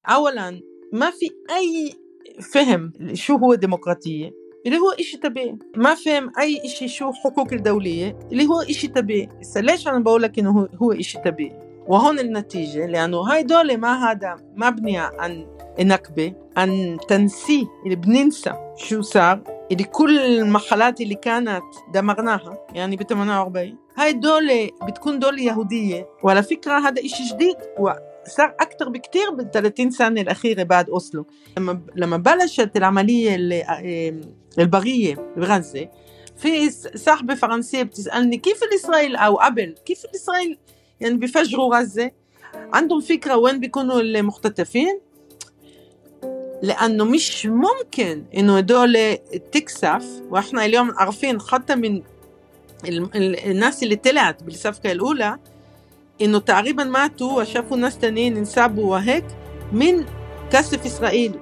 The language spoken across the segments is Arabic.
أولاً ما في أي فهم شو هو ديمقراطية اللي هو إشي طبيعي، ما فهم أي إشي شو حقوق الدولية اللي هو إشي طبيعي. ليش أنا بقولك إنه هو إشي طبيعي؟ وهون النتيجة، لأنه هاي دولة ما هذا مبنية عن نكبة، عن تنسيه اللي بننسى شو صار، اللي كل المحلات اللي كانت دمرناها يعني ب48. هاي دولة بتكون دولة يهودية، وعلى فكرة هذا إشي جديد وصار أكتر بكتير بال30 سنة الأخيرة بعد أوسلو. لما بلشت العملية البرية بغزة، في صاحبة فرنسية بتسألني كيف الإسرائيل أو قبل كيف الإسرائيل يعني بيفجروا غزة، عندهم فكرة وين بيكونوا المختطفين؟ لأنه مش ممكن إنه دولة تكسف. وإحنا اليوم عارفين حتى من الناس اللي طلعت بالصفقة الأولى إنه تقريبا ماتوا وشافوا ناس تانيين انسابوا وهيك من كسف إسرائيلي.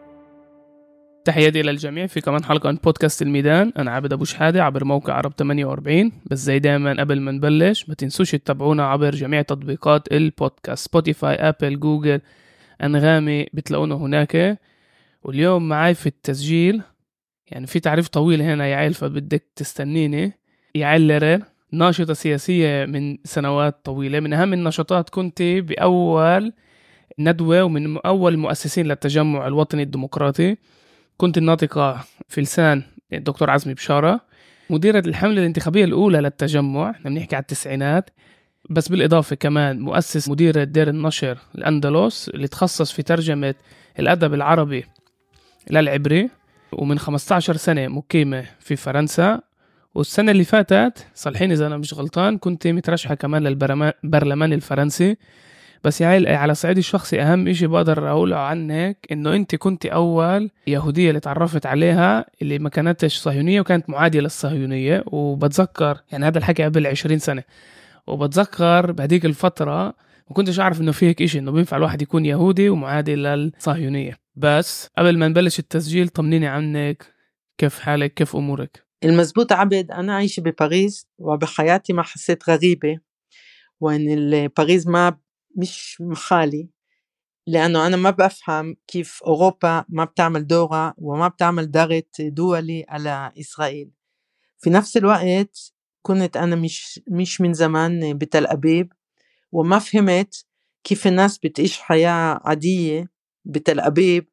تحياتي إلى الجميع في كمان حلقة من بودكاست الميدان. أنا عابد أبو شحادة عبر موقع عرب 48. بس زي دائما قبل ما نبلش ما تنسوش تتابعونا عبر جميع تطبيقات البودكاست، سبوتيفاي، أبل، جوجل، أنغامي، بتلاقونا هناك. واليوم معاي في التسجيل يعني في تعريف طويل هنا يا عيل، فبدك تستنيني. يعيل ليرر ناشطة سياسية من سنوات طويلة، من أهم النشاطات كنت بأول ندوة ومن أول المؤسسين للتجمع الوطني الديمقراطي. كنت الناطقة في لسان الدكتور عزمي بشارة، مديرة الحملة الانتخابية الأولى للتجمع، احنا بنحكي على التسعينات. بس بالإضافة كمان مؤسس مديرة دير النشر الأندلس اللي تخصص في ترجمة الأدب العربي للعبري، ومن 15 سنة مقيمة في فرنسا. والسنة اللي فاتت صالحين إذا أنا مش غلطان كنت مترشحة كمان للبرلمان الفرنسي. بس يعني على صعيد الشخصي أهم إشي بقدر أقوله عنك إنه أنت كنت أول يهودية اللي تعرفت عليها اللي ما كانتش صهيونية وكانت معادية للصهيونية. وبتذكر يعني هذا الحكي قبل 20 سنة، وبتذكر بهديك الفترة ما كنتش أعرف إنه فيه هيك إشي إنه بينفع الواحد يكون يهودي ومعادي للصهيونية. بس قبل ما نبلش التسجيل طمنيني عنك، كيف حالك، كيف أمورك؟ المزبوط عبد، أنا عايشة بباريس وبحياتي ما حسيت غريبة وإن باريس ما مش محالي، لأنه أنا ما بفهم كيف أوروبا ما بتعمل دورة وما بتعمل ضغط دولي على إسرائيل. في نفس الوقت كنت أنا مش من زمان بتل أبيب، وما فهمت كيف الناس بتعيش حياة عادية بتل أبيب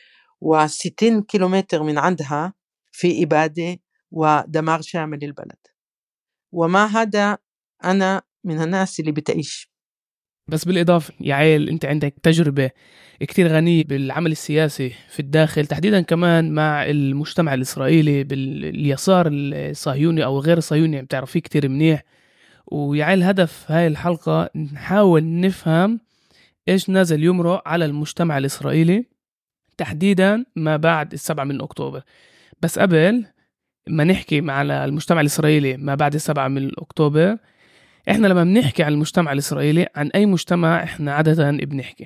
و60 كيلومتر من عندها في إبادة ودمار شامل للبلد. وما هذا أنا من الناس اللي بتعيش. بس بالإضافة يا عيل أنت عندك تجربة كتير غنية بالعمل السياسي في الداخل، تحديدا كمان مع المجتمع الإسرائيلي باليسار الصهيوني أو غير الصهيوني، بتعرفيه كتير منيح. ويا عيل هدف هاي الحلقة نحاول نفهم إيش نازل يمرق على المجتمع الإسرائيلي تحديدا ما بعد 7 من أكتوبر. بس قبل ما نحكي على المجتمع الإسرائيلي ما بعد 7 من أكتوبر، إحنا لما بنحكي عن المجتمع الإسرائيلي عن أي مجتمع إحنا عادة بنحكي؟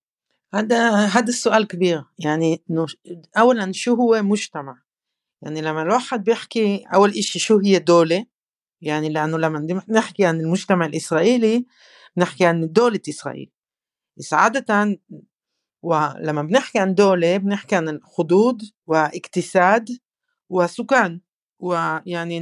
هذا السؤال كبير. يعني أولا شو هو مجتمع؟ يعني لما الواحد بيحكي أول إشي شو هي دولة، يعني لأنه لما نحكي عن المجتمع الإسرائيلي نحكي عن دولة إسرائيل. بس عادة ولما بنحكي عن دولة بنحكي عن حدود واقتصاد وسكان ويعني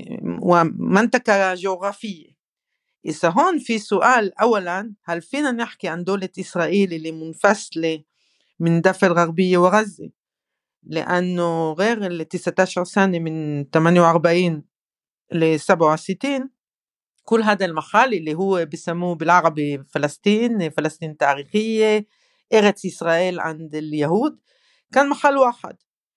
ومنطقة جغرافية. إذا هون في سؤال، أولا هل فينا نحكي عن دولة إسرائيل اللي منفصلة من الضفة الغربية وغزة؟ لأنه غير 19 سنة من 48 ل 67 كل هذا المحل اللي هو بيسموه بالعربي فلسطين تاريخية، أرץ إسرائيل عند اليهود، كان محل واحد.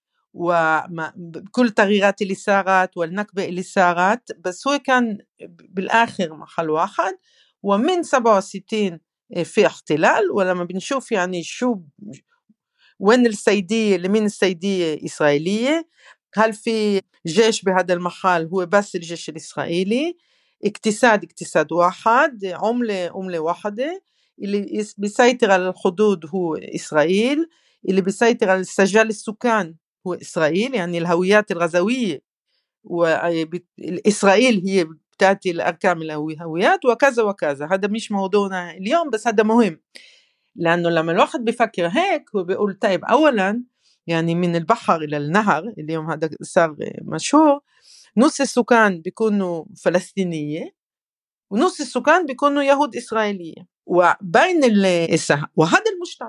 وكل التغييرات اللي صارت والنكبة اللي صارت، بس هو كان بالآخر محل واحد. ومن 67 في احتلال. ولما بنشوف يعني شو وين السيدية، لمين السيدية إسرائيلية، هل في جيش بهذا المحل؟ هو بس الجيش الإسرائيلي. اقتصاد واحد، عملة واحدة. اللي بيسيطر على الحدود هو إسرائيل، اللي بيسيطر على سجل السكان هو إسرائيل، يعني الهويات الغزوية وإسرائيل هي بتأتي الأركام الهويات وكذا وكذا. هذا مش موضوعنا اليوم بس هذا مهم. لأنه لما الواحد بيفكر هيك هو بيقول طيب أولا يعني من البحر إلى النهر اليوم هذا صار مشهور نص السكان بيكونوا فلسطينية ونص السكان بيكونوا يهود إسرائيلية وبين وهذا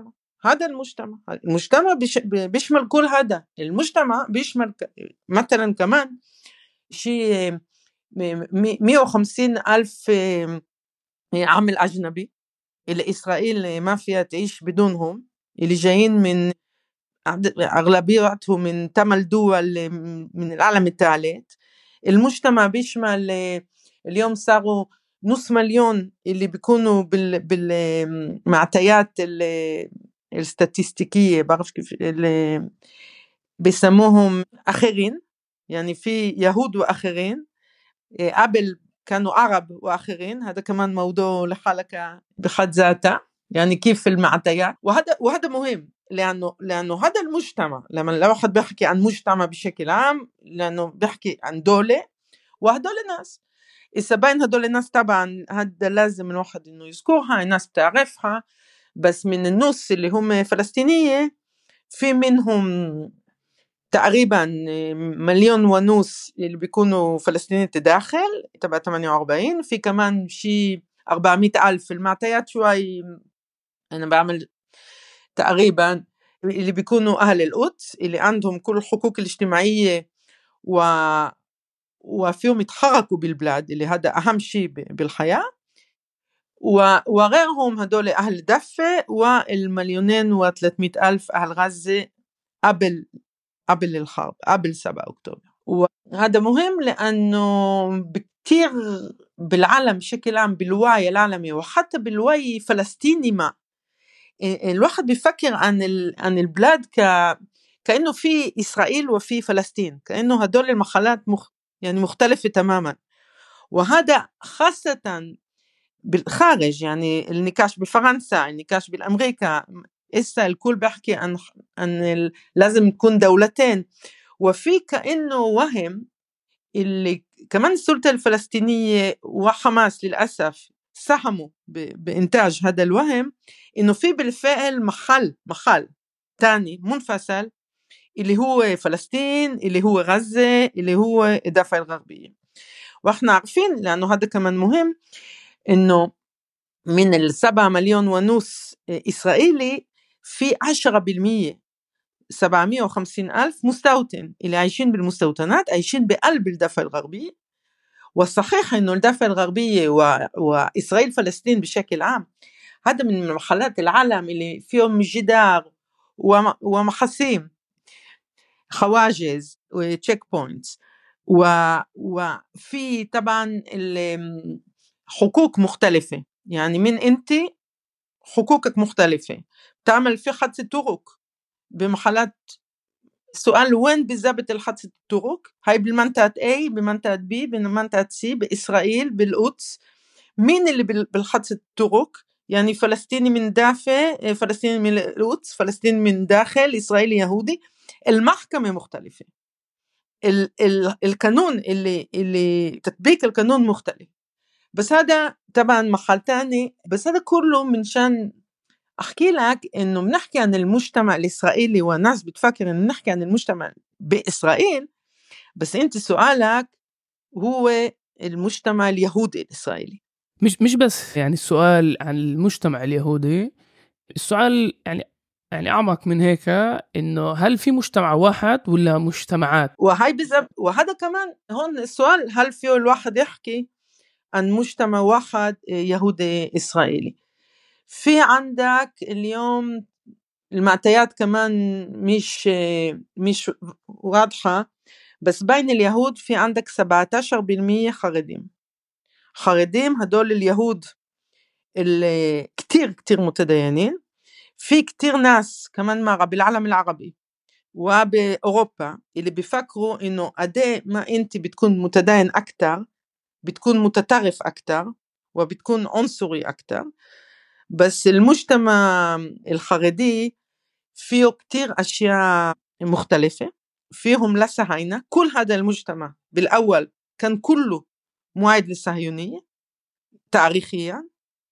المجتمع بيشمل كل هذا المجتمع بيشمل مثلا كمان شيء 150,000 عامل أجنبي اللي إسرائيل ما فيها تعيش بدونهم اللي جايين من أغلبيتهم من 8 دول من العالم الثالث. المجتمع بيشمل اليوم صاروا 500,000 اللي بيكونوا بالمعطيات الاستاتستيكية بعرف كيف اللي بيسموهم آخرين يعني في يهود وآخرين قبل كانوا عرب وآخرين هذا كمان موضوع لحالك بحد ذاته يعني كيف المعطيات وهذا مهم لأنه هذا المجتمع لما الواحد بيحكي عن مجتمع بشكل عام لأنه بيحكي عن دولة وهدول الناس إذا بين هدول الناس طبعا هذا لازم الواحد إنه يذكرها الناس بتعرفها بس من النص اللي هم فلسطينية في منهم تقريبا 1,500,000 اللي بيكونوا فلسطينيين تداخل تبع 48 في كمان شي 400,000 المعطيات شوي أنا بعمل تقريبا اللي بيكونوا أهل القدس اللي عندهم كل الحقوق الاجتماعية وفيهم يتحركوا بالبلاد اللي هذا أهم شيء بالحياة وغيرهم هدول أهل دفة وال2,300,000 أهل غزة قبل الحرب قبل 7 أكتوبر وهذا مهم لأنه كتير بالعالم بشكل عام بالوعي العالمي وحتى بالوعي فلسطيني ما الواحد بيفكر عن البلاد كأنه في إسرائيل وفي فلسطين كأنه هدول المحلات يعني مختلفة تماما وهذا خاصة بالخارج يعني النقاش بفرنسا النقاش بالأمريكا إسا الكل بحكي عن لازم تكون دولتين وفي كأنه وهم اللي كمان السلطة الفلسطينية وحماس للأسف ساهموا بإنتاج هذا الوهم إنه في بالفعل محل تاني منفصل اللي هو فلسطين اللي هو غزة اللي هو الضفة الغربية وإحنا عارفين لأنه هذا كمان مهم إنه من 7.5 مليون إسرائيلي في 10% 750,000 مستوطن اللي عايشين بالمستوطنات عايشين بقلب الضفة الغربية والصحيح إنه الضفة الغربية وإسرائيل فلسطين بشكل عام هذا من محلات العالم اللي فيهم جدار ومحاصيل حواجز وتشيك بوينتس وفي طبعا حقوق مختلفة يعني من أنت حقوقك مختلفة تعمل في حادثة طرق بمحلات السؤال وين بالضبط الحادثة الطرق هاي بالمنطقة A بمنطقة B بمنطقة C بإسرائيل بالقدس مين اللي بالحادثة الطرق يعني فلسطيني من دافع فلسطيني من القدس فلسطيني من داخل إسرائيل يهودي المحكمة مختلفة القانون اللي تطبيق القانون مختلف بس هذا طبعا محل تاني بس هذا كله منشان أحكي لك إنه بنحكي عن المجتمع الإسرائيلي والناس بتفكر إنه نحكي عن المجتمع بإسرائيل بس أنت سؤالك هو المجتمع اليهودي الإسرائيلي مش بس يعني السؤال عن المجتمع اليهودي السؤال يعني أعمق من هيك إنه هل في مجتمع واحد ولا مجتمعات وهاي وهذا كمان هون السؤال هل فيه الواحد يحكي عن مجتمع واحد يهودي إسرائيلي في عندك اليوم المعطيات كمان مش واضحة بس بين اليهود في عندك 17% خريدين هدول اليهود اللي كتير متدينين في كتير ناس كمان مرة بالعالم العربي وبأوروبا اللي بيفكروا إنه قد ما أنت بتكون متدين أكتر بتكون متطرف أكتر وبتكون عنصري أكتر بس المجتمع الخريدي فيه كتير أشياء مختلفة فيهم لصهاينة كل هذا المجتمع بالأول كان كله معاد للصهيونية تاريخيا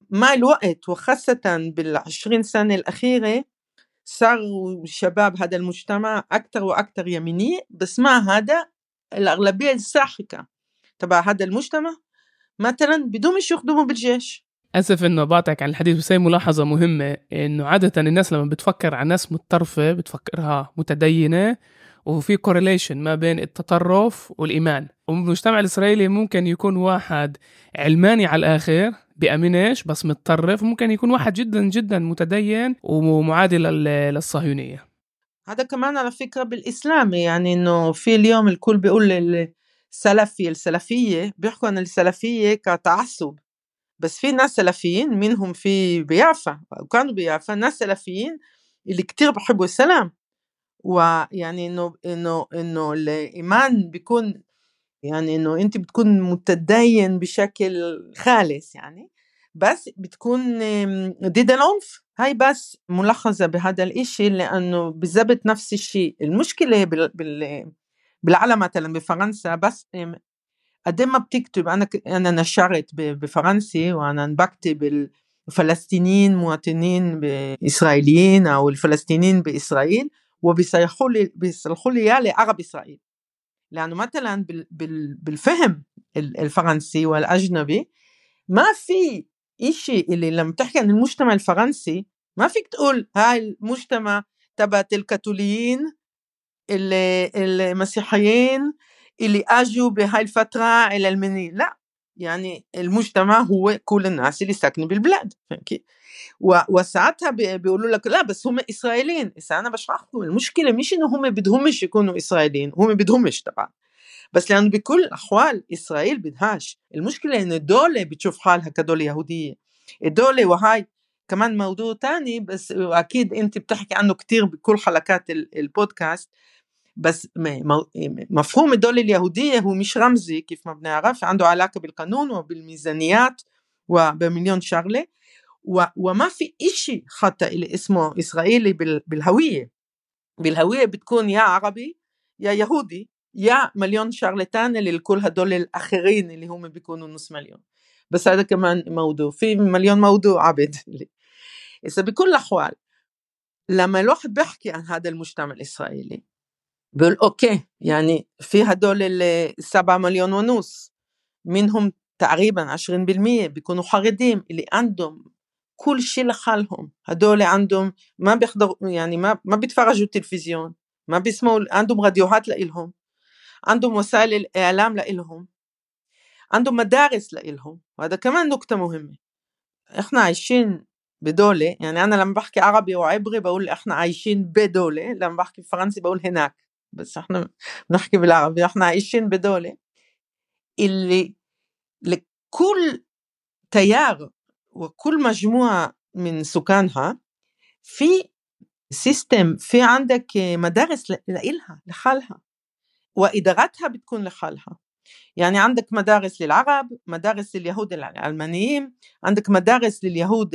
مع الوقت وخاصة بال20 سنة الأخيرة صاروا شباب هذا المجتمع أكثر وأكثر يميني، بس مع هذا الأغلبية الساحقة تبع هذا المجتمع مثلا بدهم يخدموا بالجيش. أسف إنه بعطيك عن الحديث، بس هي ملاحظة مهمة، إنه عادة الناس لما بتفكر عن ناس متطرفة بتفكرها متدينة، وفي correlation ما بين التطرف والإيمان. والمجتمع الإسرائيلي ممكن يكون واحد علماني على الآخر بأمنش بس متطرف، ممكن يكون واحد جدا جدا متدين ومعادي للصهيونية. هذا كمان على فكرة بالإسلام، يعني إنه في اليوم الكل بيقول السلفية بيحكوا عن السلفية كتعصب، بس في ناس سلفيين منهم في بيافا وكانوا بيافا ناس سلفيين اللي كتير بحبوا السلام، ويعني إنه الإيمان بيكون يعني إنه أنت بتكون متدين بشكل خالص يعني، بس بتكون ضد العنف. هاي بس ملخصة بهذا الإشي، لأنه بالضبط نفس الشيء. المشكلة بالعالم مثلا بفرنسا، بس قد ما بتكتب أنا نشرت بفرنسي، وأنا بكتب الفلسطينيين مواطنين إسرائيليين أو الفلسطينيين بإسرائيل، وبيصلحوا لي يا لعرب إسرائيل، لأنه مثلا بالفهم الفرنسي والأجنبي ما في إشي اللي لما تحكي عن المجتمع الفرنسي ما فيك تقول هاي المجتمع تبع الكاثوليين المسيحيين اللي أجوا بهاي الفترة إلى المنين، لا، يعني المجتمع هو كل الناس اللي ساكنين بالبلاد. وساعتها بيقولوا لك لا بس هم إسرائيليين. أنا بشرح لكم المشكلة مش إنه هم بدهمش يكونوا إسرائيليين، هم بدهمش طبعا، بس لأنه بكل أحوال إسرائيل بدهاش. المشكلة إن الدولة بتشوف حالها كدولة يهودية، الدولة. وهاي كمان موضوع تاني، بس أكيد أنت بتحكي عنه كتير بكل حلقات البودكاست، بس مفهوم الدولة اليهودية هو مش رمزي كيف ما بنعرف، عنده علاقة بالقانون وبالميزانيات وبمليون شغلة، وما في إشي خطأ اللي اسمه إسرائيلي بالهوية بتكون يا عربي يا يهودي يا مليون شغلة تانية لكل هدول الآخرين اللي هم بيكونوا نص مليون. بس هذا كمان موضوع، في مليون موضوع عبد. إذا بكل الأحوال لما الواحد بيحكي عن هذا المجتمع الإسرائيلي بيقول أوكي، يعني في هدول 7 مليون ونص منهم تقريبا 20% بيكونوا حريديم اللي عندهم كل شيء لحالهم. هدول عندهم ما بيحضروا، يعني ما بيتفرجوا التلفزيون، ما بيسمعوا، عندهم راديوهات لإلهم، عندهم وسائل الإعلام لإلهم، عندهم مدارس لإلهم. وهذا كمان نقطة مهمة. إحنا عايشين بدولة، يعني أنا لما بحكي عربي وعبري بقول إحنا عايشين بدولة، لما بحكي فرنسي بقول هناك، بس إحنا بنحكي بالعربي. إحنا عايشين بدولة اللي لكل تيار وكل مجموعة من سكانها في سيستم، في عندك مدارس لإلها لحالها، وإدارتها بتكون لحالها. يعني عندك مدارس للعرب، مدارس لليهود العلمانيين، عندك مدارس لليهود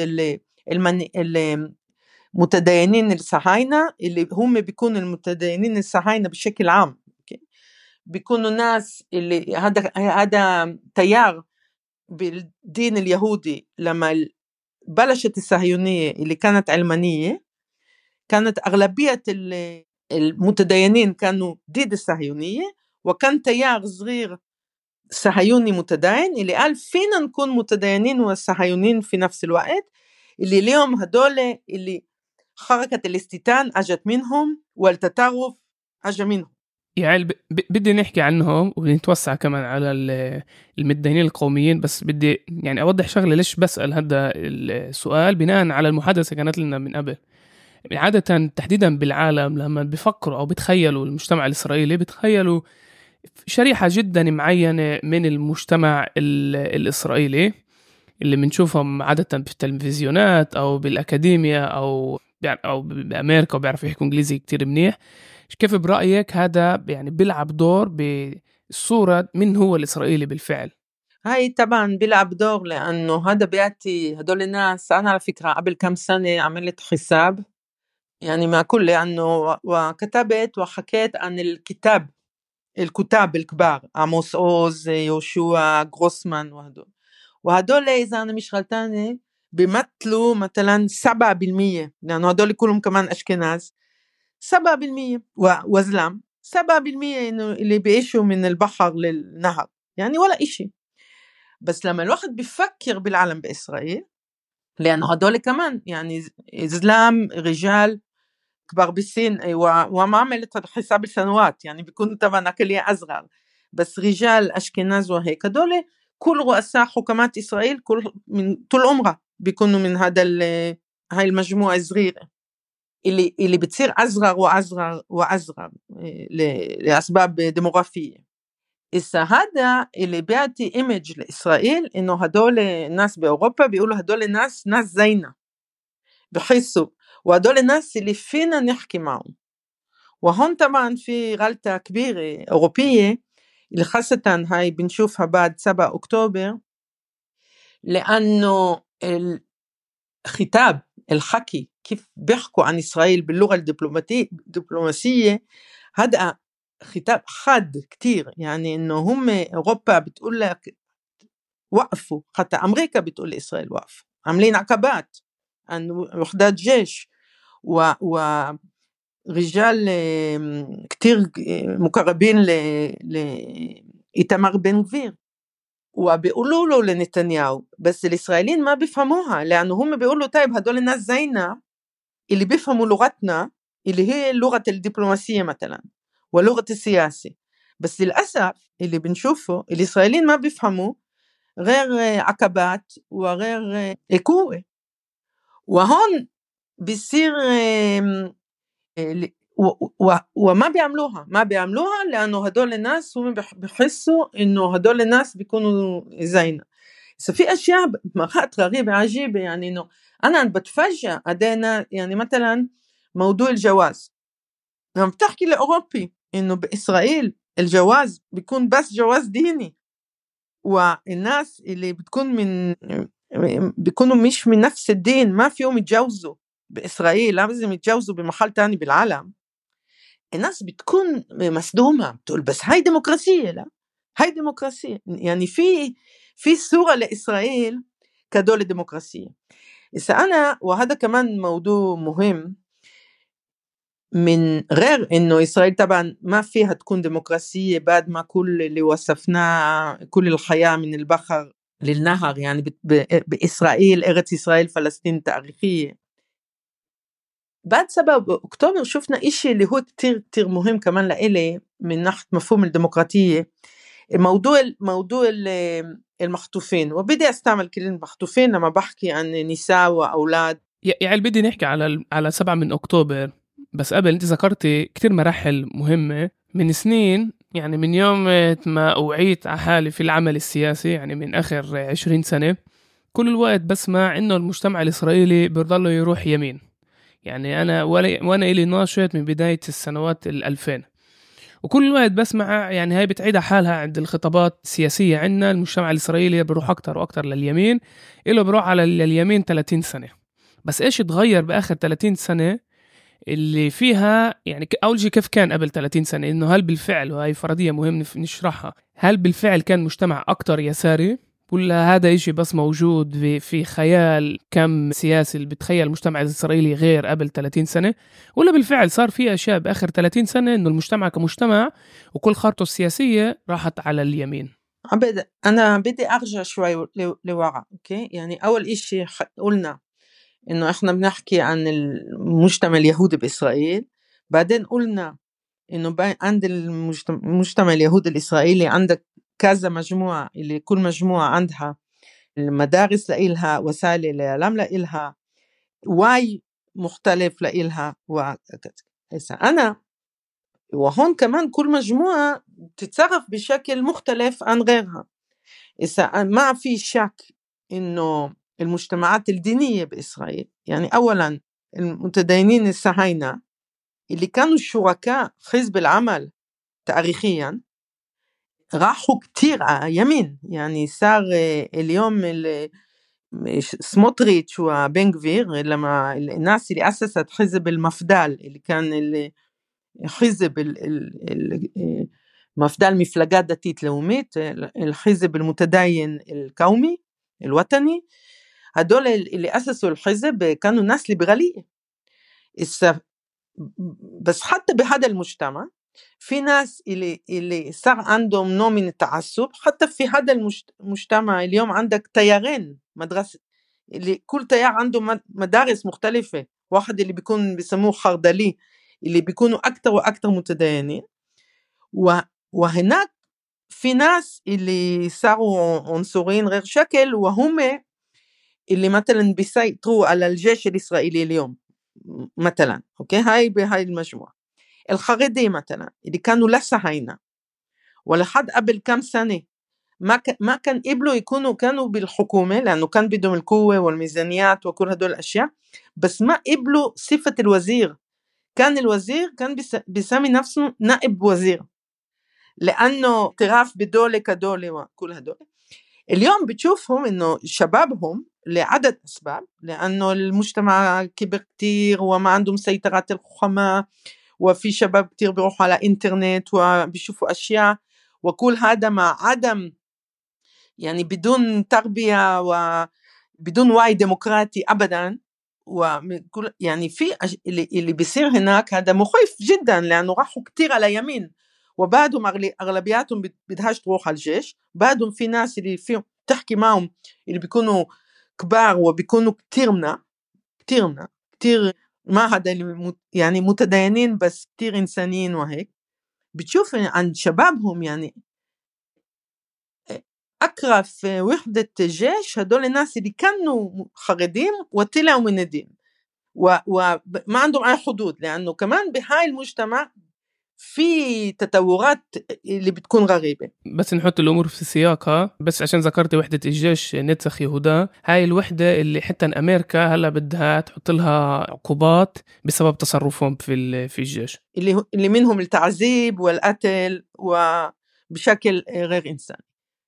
المتدينين الصهاينة اللي هم بيكونوا المتدينين الصهاينة بشكل عام، بيكونوا ناس اللي هذا تيار بالدين اليهودي. لما بلشت الصهيونية اللي كانت علمانية، كانت أغلبية المتدينين كانوا ضد الصهيونية، وكان تيار صغير صهيوني متدين اللي قال فينا نكون متدينين والصهيونين في نفس الوقت، اللي اليوم هدول اللي حركة الاستيطان أجت منهم والتطرف أجى منهم. يعني بدي نحكي عنهم ونتوسع كمان على المتدينين القوميين، بس بدي يعني أوضح شغلة ليش بسأل هذا السؤال بناء على المحادثة كانت لنا من قبل. عادة تحديدا بالعالم لما بيفكروا أو بتخيلوا المجتمع الإسرائيلي بتخيلوا شريحة جدا معينة من المجتمع الإسرائيلي اللي بنشوفهم عادة في التلفزيونات أو بالأكاديمية أو بأمريكا وبيعرفوا يحكوا إنجليزي كتير منيح. كيف برأيك هذا يعني بيلعب دور بالصورة من هو الإسرائيلي بالفعل؟ هاي طبعا بيلعب دور، لأنه هذا بيأتي هدول الناس. أنا على فكرة قبل كم سنة عملت حساب يعني ما كل عنه، وكتبت وحكيت عن الكتاب الكبار، عموس عوز، يوشوا، غروسمان، وهدول إذا أنا مش غلطانة بيمثلوا مثلا 7%، لأنه هدول كلهم كمان أشكناز، 7% وزلام، 7% إنه اللي بيعيشوا من البحر للنهر، يعني ولا إشي. بس لما الواحد بيفكر بالعالم بإسرائيل، لأنه هدول كمان يعني زلام رجال كبار بالسن، وما عملت حساب السنوات، يعني بيكونوا طبعا أكلية أصغر، بس رجال أشكناز وهيك هدول كل رؤساء حكومات إسرائيل من طول عمره بيكونوا من هاي المجموعة الصغيرة اللي بتصير أصغر وأصغر وأصغر لأسباب ديموغرافية. إذا هذا اللي بيعطي إيمج لإسرائيل، إنه هدول الناس بأوروبا بيقولوا هدول ناس زينا، بحسوا وهدول الناس اللي فينا نحكي معهم. وهون طبعا في غلطة كبيرة أوروبية اللي خاصة هاي بنشوفها بعد 7 أكتوبر، لأنه الخطاب الحكي كيف بيحكوا عن إسرائيل باللغة الدبلوماسية هذا خطاب حاد كتير، يعني إنه هم أوروبا بتقول لك وقفوا، حتى أمريكا بتقول لإسرائيل وقفوا، عاملين عقبات عن وحدات جيش ورجال كتير مقربين لإيتمار بن גביר وبيقولوا له لنتنياهو، بس الإسرائيليين ما بيفهموها، لأنه هم بيقولوا طيب هدول الناس زينا اللي بيفهموا لغتنا اللي هي لغة الدبلوماسية مثلا ولغة السياسة، بس للأسف اللي بنشوفه الإسرائيليين ما بيفهموا غير عقبات وغير قوة. وهون بيصير وما بيعملوها لأنه هدول الناس هم بيحسوا إنه هدول الناس بيكونوا زينا. في أشياء مرات غريبة عجيبة، يعني إنه أنا بتفاجأ أدينا، يعني مثلا موضوع الجواز، لما بتحكي لأوروبي إنه بإسرائيل الجواز بيكون بس جواز ديني، والناس اللي بيكونوا مش من نفس الدين ما فيهم يتجوزوا بإسرائيل، لازم يتجوزوا بمحل تاني بالعالم. الناس بتكون مصدومة، بتقول بس هاي ديمقراطية؟ لا، هاي ديمقراطية، يعني في صورة لإسرائيل كدولة ديمقراطية. إذا أنا، وهذا كمان موضوع مهم، من غير إنه إسرائيل طبعا ما فيها تكون ديمقراطية بعد ما كل اللي وصفناه، كل الحياة من البحر للنهر، يعني بإسرائيل، أرץ إسرائيل، فلسطين تاريخية. بعد 7 أكتوبر شفنا إشي اللي هو كتير كتير مهم كمان لإلي من ناحية مفهوم الديمقراطية، موضوع المخطوفين. وبدي أستعمل كلمة مخطوفين لما بحكي عن نساء وأولاد. يعني بدي نحكي على 7 من أكتوبر، بس قبل أنت ذكرتي كتير مراحل مهمة من سنين، يعني من يوم ما أوعيت على حالي في العمل السياسي، يعني من آخر 20 سنة كل الوقت بسمع إنه المجتمع الإسرائيلي بيضل يروح يمين. يعني أنا وأنا إلي ناشط من بداية السنوات 2000، وكل الوقت بسمع يعني هاي بتعيدها حالها عند الخطابات السياسية عندنا، المجتمع الإسرائيلي بيروح أكتر وأكتر لليمين، إله بيروح على اليمين 30 سنة. بس إيش تغير بآخر 30 سنة اللي فيها؟ يعني أول شيء كيف كان قبل 30 سنة؟ إنه هل بالفعل، وهي فرضية مهم نشرحها، هل بالفعل كان مجتمع أكتر يساري، ولا هذا إشي بس موجود في خيال كم سياسي اللي بتخيل المجتمع الإسرائيلي غير قبل 30 سنة، ولا بالفعل صار في أشياء بآخر 30 سنة إنه المجتمع كمجتمع وكل خارطة السياسية راحت على اليمين؟ أنا بدي أرجع شوي لورا. أوكي، يعني أول إشي قلنا إنه إحنا بنحكي عن المجتمع اليهودي بإسرائيل، بعدين قلنا إنه عند المجتمع اليهودي الإسرائيلي عندك كذا مجموعة، اللي كل مجموعة عندها المدارس لإلها، وسائل الإعلام لإلها، واي مختلف لإلها وكذا. أنا وهون كمان كل مجموعة تتصرف بشكل مختلف عن غيرها. إذا ما في شك إنه المجتمعات الدينية بإسرائيل، يعني أولا المتدينين الصهاينة اللي كانوا شركاء حزب العمل تاريخيا راحوا كتير يمين، يعني صار اليوم سموتريتش وبن גביר، لما الناس اللي أسست حزب المفدال اللي كان حزب مفدال مفلגה דתית לאומית، الحزب المتدين القومي الوطني، هدول اللي أسسوا الحزب كانوا ناس ليبرالية. بس حتى بهذا المجتمع في ناس اللي صار عندهم نوع من التعصب. حتى في هذا المجتمع اليوم عندك تيارين مدرسة، اللي كل تيار عنده مدارس مختلفة. واحد اللي بيكون بيسموه خردلي، اللي بيكونوا أكتر وأكتر متدينين، وهناك في ناس اللي صاروا عنصريين غير شكل، وهم اللي مثلا بيسيطروا على الجيش الإسرائيلي اليوم مثلا. أوكي، هاي بهاي المجموعة. الخريدي مثلا اللي كانوا لسه هينا، ولحد قبل كم سنة ما كان قبلوا كانوا بالحكومة، لأنه كان بدهم القوة والميزانيات وكل هدول الأشياء، بس ما قبلوا صفة الوزير. كان الوزير كان بيسمي نفسه نائب وزير، لأنه اعتراف بدولة كدولة وكل هدول. اليوم بتشوفهم إنه شبابهم لعدد أسباب، لأنه المجتمع كبر كتير وما عندهم سيطرات الحكومة، وفي شباب كتير بيروحوا على إنترنت وبيشوفوا أشياء، وكل هذا مع عدم يعني بدون تربية وبدون وعي ديمقراطي أبدا. وكل يعني في اللي بيصير هناك هذا مخيف جدا، لأنه راحوا كتير على يمين، وبعدهم أغلبياتهم بدهاش تروح على الجيش. بعدهم في ناس اللي فيهم تحكي معهم اللي بيكونوا كبار وبيكونوا كتير ما هذا اللي يعني متدينين بس كتير إنسانيين وهيك. بتشوف عند شبابهم يعني أقرأ في وحدة الجيش هدول الناس اللي كانوا خريدين وطلعوا من الدين، وما عندهم أي حدود، لأنه كمان بهاي المجتمع في تطورات اللي بتكون غريبة. بس نحط الأمور في سياقها، بس عشان ذكرت وحدة الجيش نتسخ يهودا، هاي الوحدة اللي حتى أمريكا هلا بدها تحط لها عقوبات بسبب تصرفهم في الجيش، اللي منهم التعذيب والقتل وبشكل غير إنساني.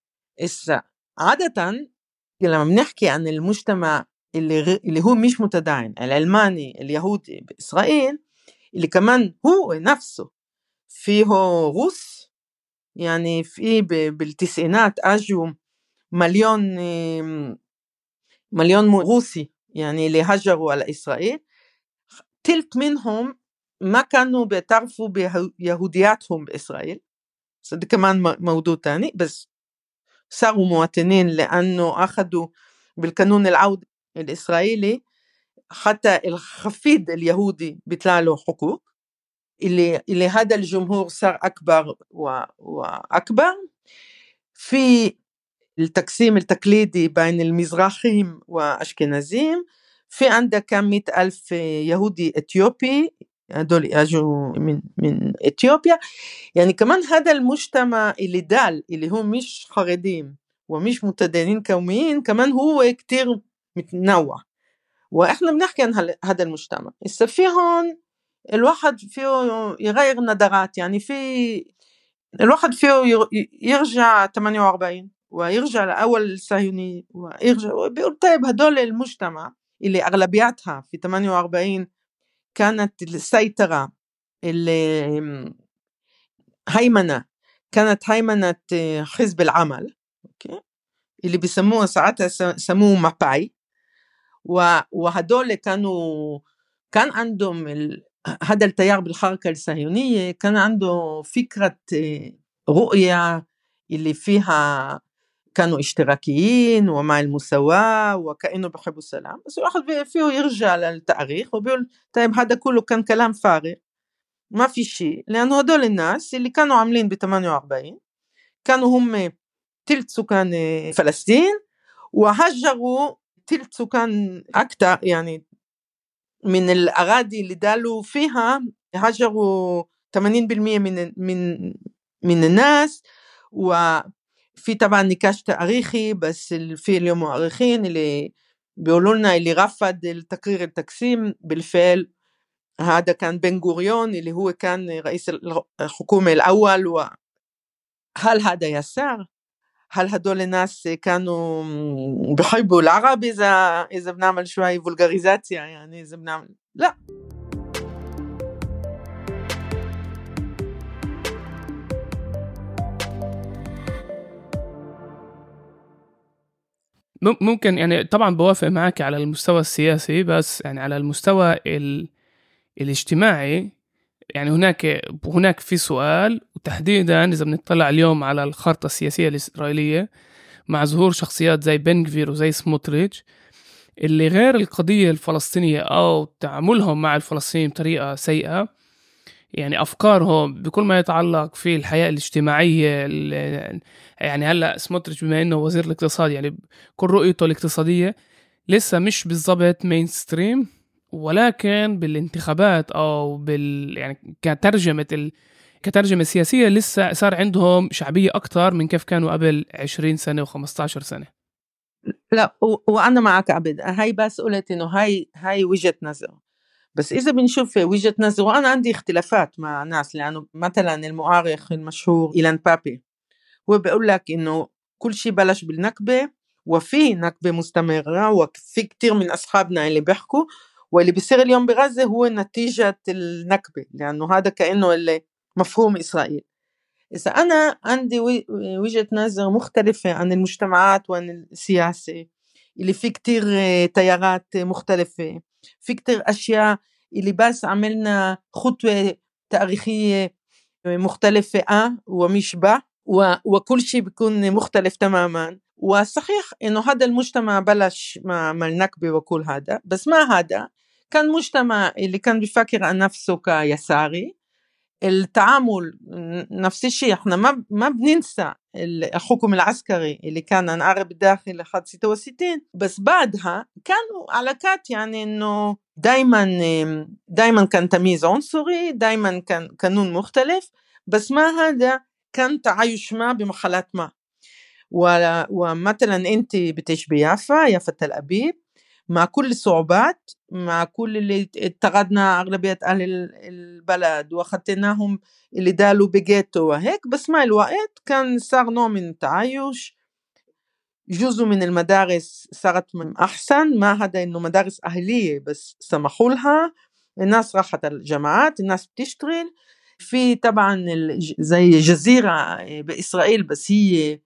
عادة لما بنحكي عن المجتمع اللي هو مش متدين، العلماني اليهودي بإسرائيل، اللي كمان هو نفسه فيه روس، يعني في بالتسعينات أجوا مليون روسي يعني اللي هجروا على إسرائيل. تلت منهم ما كانوا بيعترفوا بيهودياتهم بإسرائيل، ده كمان موضوع تاني، بس صاروا مواطنين لأنه أخذوا بالقانون العودة الإسرائيلي حتى الخفيد اليهودي بيطلع له حقوق. اللي هذا الجمهور صار أكبر وأكبر. في التقسيم التقليدي بين المزرحيين وأشكنازيم، في عندك كم 100,000 يهودي إثيوبي، هدول أجوا من إثيوبيا. يعني كمان هذا المجتمع اللي هو مش خريدين ومش متدينين قوميين، كمان هو كتير متنوع. وإحنا بنحكي عن هذا المجتمع. في هون الواحد فيه يغير نظرات، يعني الواحد فيه يرجع 48 ويرجع لأول الصهيونية ويرجع وبيقول طيب هدول المجتمع اللي أغلبياتها في 48 كانت السيطرة كانت هيمنة حزب العمل، أوكي، اللي بيسموها ساعتها سموه ماباي. وهدول كان عندهم هذا التيار بالحركة الصهيونية كان عنده فكرة رؤية اللي فيها كانوا اشتراكيين ومع المساواة وكأنه بيحبوا السلام. بس الواحد فيه يرجع للتاريخ وبيقول طيب هذا كله كان كلام فارغ، ما في شيء، لأنه هدول الناس اللي كانوا عاملين ب48 كانوا هم تلت سكان فلسطين، وهجروا تلت سكان أكتر يعني من الأراضي اللي دالوا فيها، هجروا 80% من الناس. وفي طبعا نقاش تاريخي، بس في اليوم مؤرخين اللي بيقولوا لنا اللي رفض التقرير التقسيم بالفعل هذا كان بن غوريون اللي هو كان رئيس الحكومة الأول. وهل هذا يسار؟ هل هدول الناس كانوا بيحبوا العرب إذا بنعمل شوية فولغاريزاتيا، يعني إذا بنعمل لا. ممكن يعني طبعا بوافق معك على المستوى السياسي، بس يعني على المستوى الاجتماعي يعني هناك في سؤال، وتحديدا إذا بنطلع اليوم على الخارطة السياسية الإسرائيلية مع ظهور شخصيات زي بن غفير وزي سموتريتش، اللي غير القضية الفلسطينية أو تعاملهم مع الفلسطينيين بطريقة سيئة، يعني أفكارهم بكل ما يتعلق في الحياة الاجتماعية. يعني هلأ سموتريتش بما أنه وزير الاقتصاد، يعني كل رؤيته الاقتصادية لسه مش بالضبط مين ستريم، ولكن بالانتخابات أو يعني كترجمة سياسية لسه صار عندهم شعبية أكتر من كيف كانوا قبل 20 سنة و15 سنة. لا، وأنا معك عبد، هاي بس قلت إنه هاي وجهة نظر. بس إذا بنشوف وجهة نظر، وأنا عندي اختلافات مع ناس، لأنه مثلا المؤرخ المشهور إيلان بابي هو بيقول لك إنه كل شيء بلش بالنكبة، وفي نكبة مستمرة، وفي كتير من أصحابنا اللي بيحكوا واللي بيصير اليوم بغزة هو نتيجة النكبة، لأنه هذا كأنه اللي مفهوم إسرائيل. إذا أنا عندي وجهة نظر مختلفة عن المجتمعات وعن السياسة، اللي في كتير تيارات مختلفة، في كتير أشياء اللي بس عملنا خطوة تاريخية مختلفة ومش وكل شيء بيكون مختلف تماما. وصحيح إنه هذا المجتمع بلش مع النكبة وكل هذا، بس ما هذا كان مجتمع اللي كان بيفكر عن نفسه كيساري. التعامل نفس الشيء، احنا ما بننسى الحكم العسكري اللي كان عن عرب الداخل لحد 66، بس بعدها كانوا علاقات يعني انه دايما كان تمييز عنصري، دايما كان قانون مختلف، بس ما هذا كان تعايش ما بمرحلات ما. ومثلا انت بتعيش يافا تل أبيب، مع كل الصعوبات، مع كل اللي اتغدنا أغلبية أهل البلد وأخذناهم اللي دالوا بجيتو وهيك، بس مع الوقت كان صار نوع من التعايش. جزء من المدارس صارت من أحسن، ما هذا إنه مدارس أهلية بس سمحوا لها، الناس راحت الجامعات، الناس بتشتغل في طبعا زي جزيرة بإسرائيل، بس هي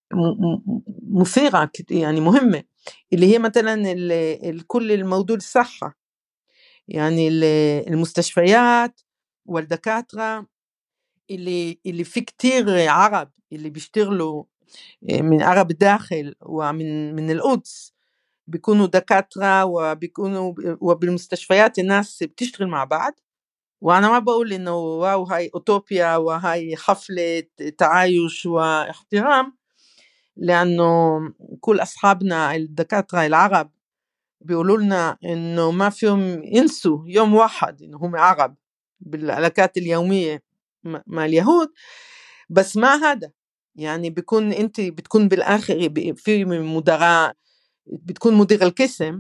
مثيرة يعني مهمة، اللي هي مثلا كل الموضوع الصحة، يعني المستشفيات والدكاترة اللي في كتير عرب اللي بيشتغلوا من عرب الداخل ومن القدس، بيكونوا دكاترة وبالمستشفيات الناس بتشتغل مع بعض. وأنا ما بقول إنه واو هاي أوتوبيا وهاي حفلة تعايش واحترام، لأنه كل أصحابنا الدكاترة العرب بيقولوا لنا إنه ما فيهم ينسوا يوم واحد إنه هم عرب بالعلاقات اليومية مع اليهود. بس ما هذا يعني بيكون أنت بتكون بالآخر في مدراء، بتكون مدير القسم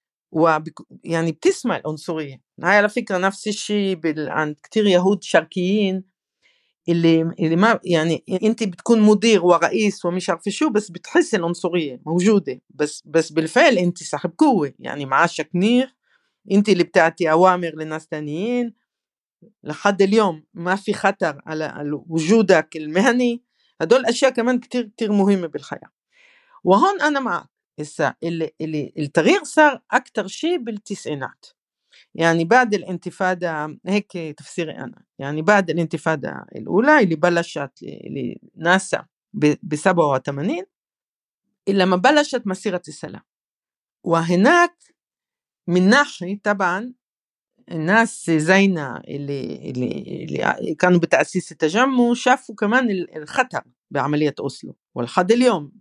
يعني بتسمع العنصرية. هاي على فكرة نفس الشيء عند كتير يهود شرقيين اللي ما يعني انت بتكون مدير ورئيس ومش عارف شو، بس بتحس العنصرية موجودة، بس بالفعل انت صاحب قوة، يعني معاشك منيح، انت اللي بتعطي اوامر لناس تانيين لحد اليوم، ما في خطر على وجودك المهني. هدول اشياء كمان كتير كتير مهمة بالحياة. وهون انا معك، اللي التغيير صار اكتر شيء بالتسعينات، يعني بعد الانتفاضة، هيك تفسيري أنا، يعني بعد الانتفاضة الأولى اللي بلشت لناسا ب87، إلا ما بلشت مسيرة السلام. وهناك من ناحية طبعا الناس زينا اللي كانوا بتأسيس التجمع شافوا كمان الخطر بعملية أوسلو، ولحد اليوم،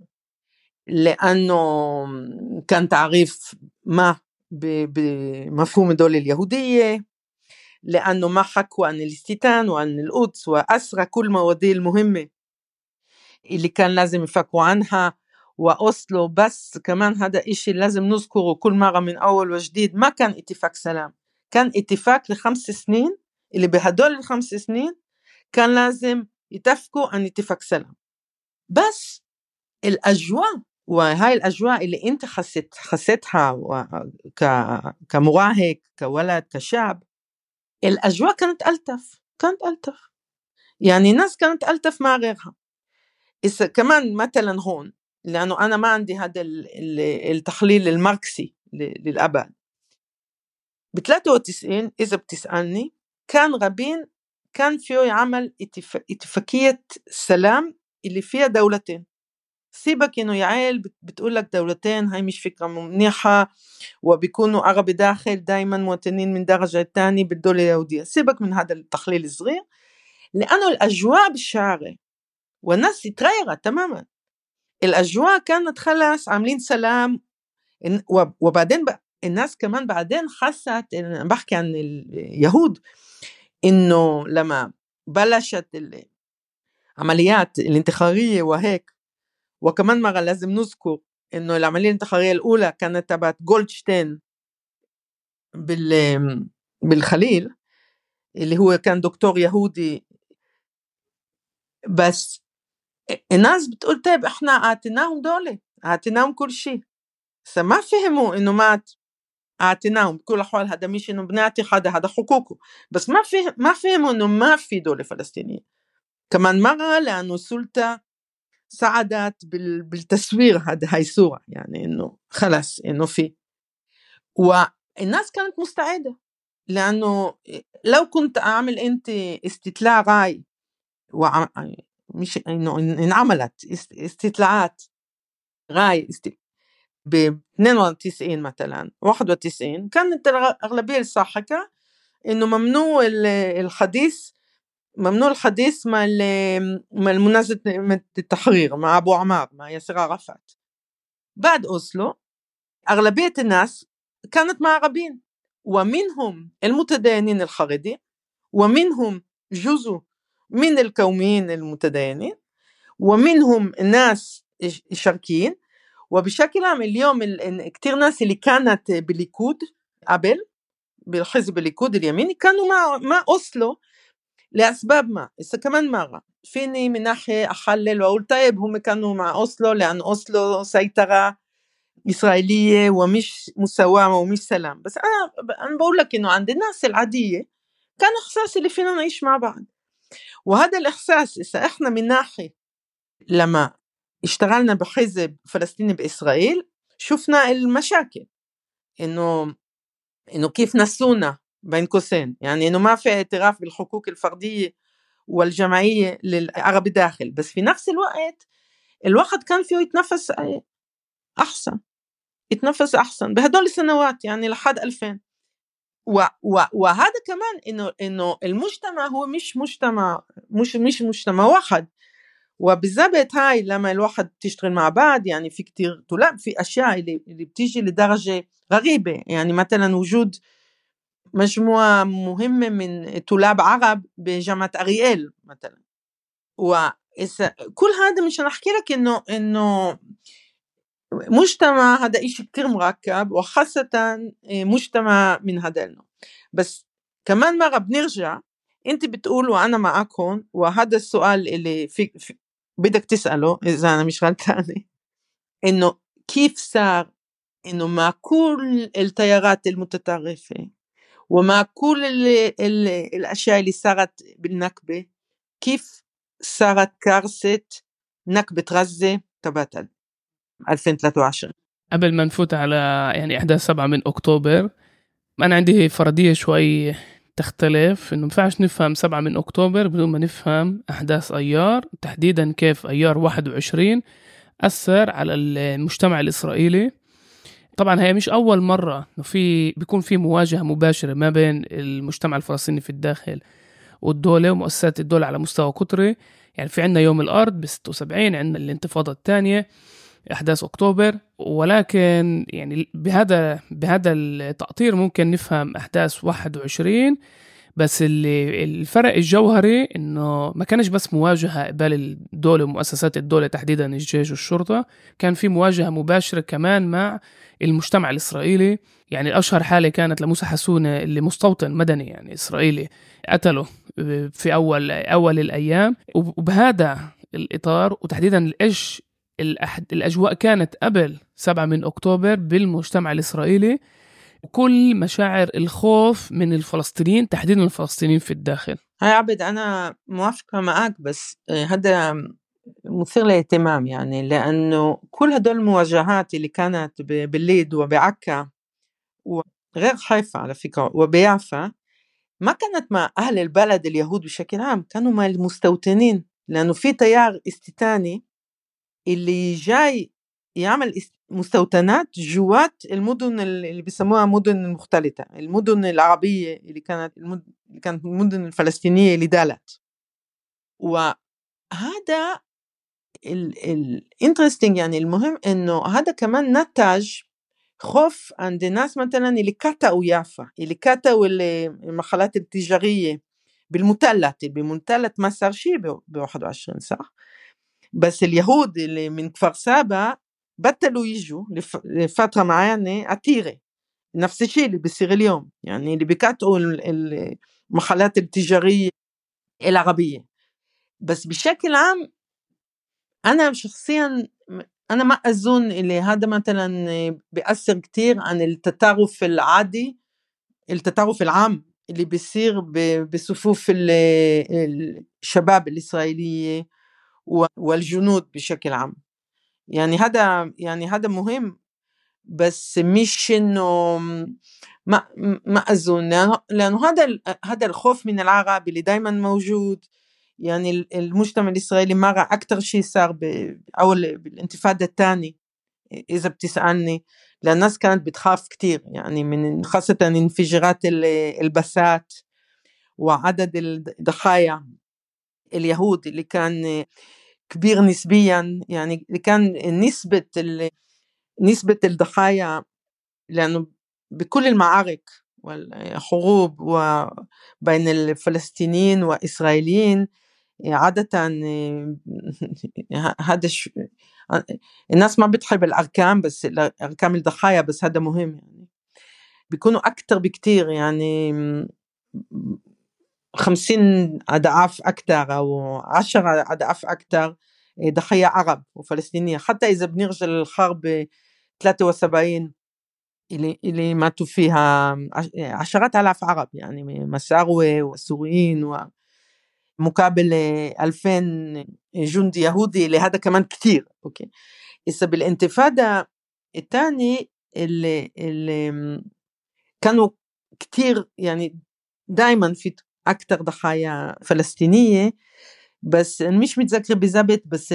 لأنه كان تعريف ما بمفهوم الدولة اليهودية، لأنه ما حكوا عن الاستيطان وعن القدس وأسرى كل مواضيع المهمة اللي كان لازم يفكروا عنها. وأوسلو بس كمان هذا إشي لازم نذكره كل مرة من أول وجديد، ما كان اتفاق سلام، كان اتفاق ل5 سنين، اللي بهدول ال5 سنين كان لازم يتفقوا عن اتفاق سلام. بس الأجواء، وهاي الأجواء اللي أنت حسيتها كمراهق كولد كشاب، الأجواء كانت ألطف، يعني الناس كانت ألطف مع غيرها. إذا كمان مثلا هون لأنه أنا ما عندي هذا التحليل الماركسي للأبد. ب93 إذا بتسألني كان رابين كان فيه يعمل اتفاقية سلام اللي فيها دولتين. سيبك إنه يعيل بتقولك دولتين هاي مش فكرة منيحة، وبيكونوا عربي داخل دايما مواطنين من درجة تاني بالدولة اليهودية. سيبك من هذا التحليل الصغير، لأنه الأجواء بالشارع والناس تغيرت تماما. الأجواء كانت خلاص عاملين سلام، وبعدين الناس كمان بعدين حست، بحكي عن اليهود، إنه لما بلشت العمليات الانتحارية وهيك، وكمان مرة لازم نذكر إنه العملية الانتحارية الأولى كانت تبعت جولدشتين بالخليل اللي هو كان دكتور يهودي. بس الناس بتقول طيب إحنا أعطيناهم دولة، أعطيناهم كل شيء، ما فهموا إنه مات أعطيناهم بكل الأحوال، هذا مش إنه بنعطي حدا، هذا حقوقه، بس ما فهموا إنه ما في دولة فلسطينية كمان مرة، لأنه السلطة ساعدت بالتصوير هاي صورة، يعني إنه خلاص إنه في، والناس كانت مستعدة. لأنه لو كنت أعمل أنت استطلاع رأي، مش إنه انعملت استطلاعات رأي ب 92 مثلا 91، كانت الأغلبية الساحقة إنه ممنوع الحديث مع المنازلة التحرير مع أبو عمار مع ياسر عرفات. بعد أوسلو أغلبية الناس كانت مع عربين، ومنهم المتدينين الخريدي، ومنهم جزء من القوميين المتدينين، ومنهم الناس الشرقيين. وبشكل عام اليوم كتير ناس اللي كانت بالليكود قبل بالحزب الليكود اليميني كانوا مع أوسلو لأسباب ما. إذا كمان مرة فيني من ناحية أحلل وأقول طيب هم كانوا مع أوسلو لأن أوسلو سيطرة إسرائيلية ومش مساواة ومش سلام، بس أنا بقول لك إنه عند الناس العادية كان إحساس اللي فينا نعيش مع بعض. وهذا الإحساس إذا إحنا من ناحية لما اشتغلنا بحزب فلسطيني بإسرائيل شفنا المشاكل، إنه كيف نسونا بين قوسين، يعني إنه ما في اعتراف بالحقوق الفردية والجماعية للعرب داخل، بس في نفس الوقت الواحد كان فيه يتنفس أحسن بهدول السنوات، يعني لحد 2000. وهذا كمان إنه المجتمع هو مش مجتمع واحد. وبالضبط هاي لما الواحد تشتغل مع بعض، يعني في كتير طلاب، في أشياء اللي بتيجي لدرجة غريبة، يعني مثلا وجود مجموعة مهمة من طلاب عرب بجامعة أريال مثلا. كل هذا مش نحكي لك إنه مجتمع هذا إشي كتير مركب، وخاصة مجتمع من هذا النوع. بس كمان مرة بنرجع، أنت بتقول وأنا معكم، وهذا السؤال اللي بدك تسأله إذا أنا مش غلطانة، إنه كيف صار إنه مع كل التيارات المتطرفة ومع كل الأشياء اللي صارت بالنكبة، كيف صارت كارثة نكبة غزة تبعت 2023؟ قبل ما نفوت على يعني أحداث 7 من أكتوبر، أنا عندي فرضية شوي تختلف، إنه مفعش نفهم 7 من أكتوبر بدون ما نفهم أحداث أيار، تحديدا كيف أيار 21 أثر على المجتمع الإسرائيلي. طبعا هي مش أول مرة بيكون في مواجهة مباشرة ما بين المجتمع الفلسطيني في الداخل والدولة ومؤسسات الدولة على مستوى قطري. يعني في عنا يوم الأرض ب76، عنا الانتفاضة الثانية، أحداث أكتوبر، ولكن يعني بهذا التقطير ممكن نفهم أحداث 21. بس الفرق الجوهري إنه ما كانش بس مواجهة قبال الدولة ومؤسسات الدولة تحديدا الجيش والشرطة، كان في مواجهة مباشرة كمان مع المجتمع الإسرائيلي. يعني الأشهر حالة كانت لموسى حسونة اللي مستوطن مدني يعني إسرائيلي قتله في أول الأيام. وبهذا الإطار وتحديدا الأجواء كانت قبل 7 من أكتوبر بالمجتمع الإسرائيلي، وكل مشاعر الخوف من الفلسطينيين تحديدا الفلسطينيين في الداخل. هاي عبد أنا موافقة معك، بس هذا مثير للاهتمام يعني، لأنه كل هدول المواجهات اللي كانت بالليد وبعكا وغير حيفا على فكرة وبيافا ما كانت مع أهل البلد اليهود بشكل عام، كانوا مع المستوطنين، لأنه في تيار استيطاني اللي جاي يعمل مستوطنات جوات المدن اللي بيسموها مدن مختلطة، المدن العربية اللي كانت المدن الفلسطينية اللي دالت. وهذا الانترستينج يعني المهم انه هذا كمان نتج خوف عند الناس مثلا اللي كتقوا يافا، اللي كتقوا المحلات التجارية بمثلث مسار شي ب21 صح، بس اليهود اللي من كفر سابا بطلوا يجوا لفترة معينة عتيرة. نفس الشيء اللي بيصير اليوم، يعني اللي بيكتقوا المحلات التجارية العربية. بس بشكل عام أنا شخصيا أنا ما أظن اللي هذا مثلا بيأثر كتير عن التطرف العادي، التطرف العام اللي بيصير بصفوف الشباب الإسرائيلية والجنود بشكل عام. يعني هذا مهم، بس مش إنه ما أظن، لأنه هذا الخوف من العرب اللي دايما موجود. يعني المجتمع الإسرائيلي مرة أكتر شيء صار أول بالانتفاضة الثانية إذا بتسألني، لأن الناس كانت بتخاف كتير يعني من خاصة انفجارات البسات وعدد الضحايا اليهود اللي كان كبير نسبيا، يعني اللي كان نسبة الضحايا، لأنه بكل المعارك والحروب وبين الفلسطينيين والإسرائيليين عادة هذا الناس ما بتحب الأرقام، بس أرقام الضحايا بس هذا مهم، يعني بيكونوا أكتر بكتير، يعني 50 أضعاف أكتر أو 10 أضعاف أكتر ضحايا عرب وفلسطينية. حتى إذا بنرجع للحرب 73 اللي ماتوا فيها 10,000 عرب، يعني مساروة وسوريين ومقابل 2000 جندي يهودي، اللي هذا كمان كتير. أوكي، إذا بالانتفاضة الثاني اللي كانوا كتير، يعني دايما في أكتر ضحايا فلسطينية، بس مش متذكر بالضبط، بس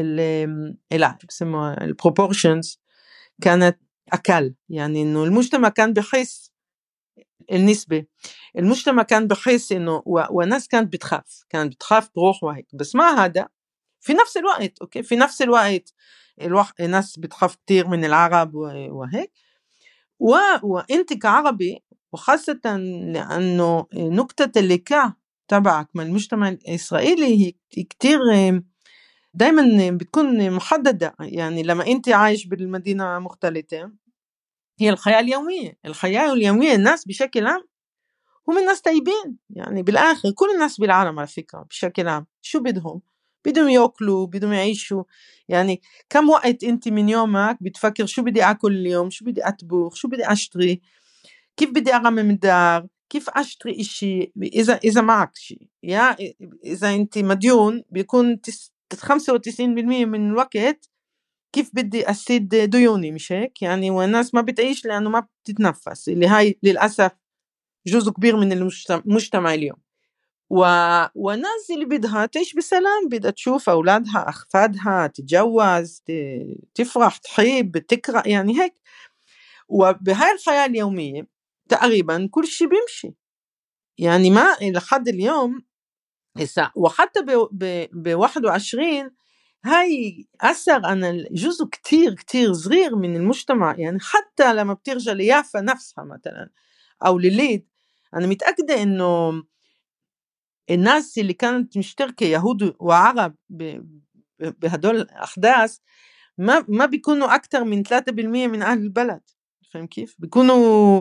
البروبورشنز كانت أقل، يعني إنه المجتمع كان بحس النسبة، المجتمع كان بحس إنه والناس كانت بتخاف تروح وهيك. بس ما هذا في نفس الوقت، أوكي، في نفس الوقت الناس بتخاف كتير من العرب وهيك. وأنت كعربي، وخاصة لأنه نقطة اللقاء تبعك من المجتمع الإسرائيلي هي كتير دايما بتكون محددة. يعني لما أنت عايش بالمدينة مختلطة، هي الحياة اليومية الناس بشكل عام هم الناس طيبين، يعني بالآخر كل الناس بالعالم على فكرة بشكل عام شو بدهم يأكلوا، بدهم يعيشوا. يعني كم وقت أنت من يومك بتفكر شو بدي أكل اليوم، شو بدي أطبخ، شو بدي أشتري، كيف بدي أرمم الدار، كيف أشتري إشي إذا معك شيء. يا إذا أنت مديون بيكون 95% من الوقت كيف بدي أسد ديوني، مش هيك يعني. والناس ما بتعيش لأنه ما بتتنفس، اللي هاي للأسف جزء كبير من المجتمع اليوم. والناس اللي بدها تعيش بسلام، بدها تشوف أولادها أحفادها، تتجوز، تفرح، تحب، تقرأ، يعني هيك. وبهاي الحياة اليومية تقريبا كل شيء بيمشي، يعني ما لحد اليوم وحتى ب21 هاي أثر عن الجزء كتير كتير صغير من المجتمع. يعني حتى لما بترجع ليافا نفسها مثلا أو لليد، أنا متأكدة إنه الناس اللي كانت مشتركة يهود وعرب بهدول الأحداث ما بيكونوا أكتر من 3% من أهل البلد. فهم كيف؟ بيكونوا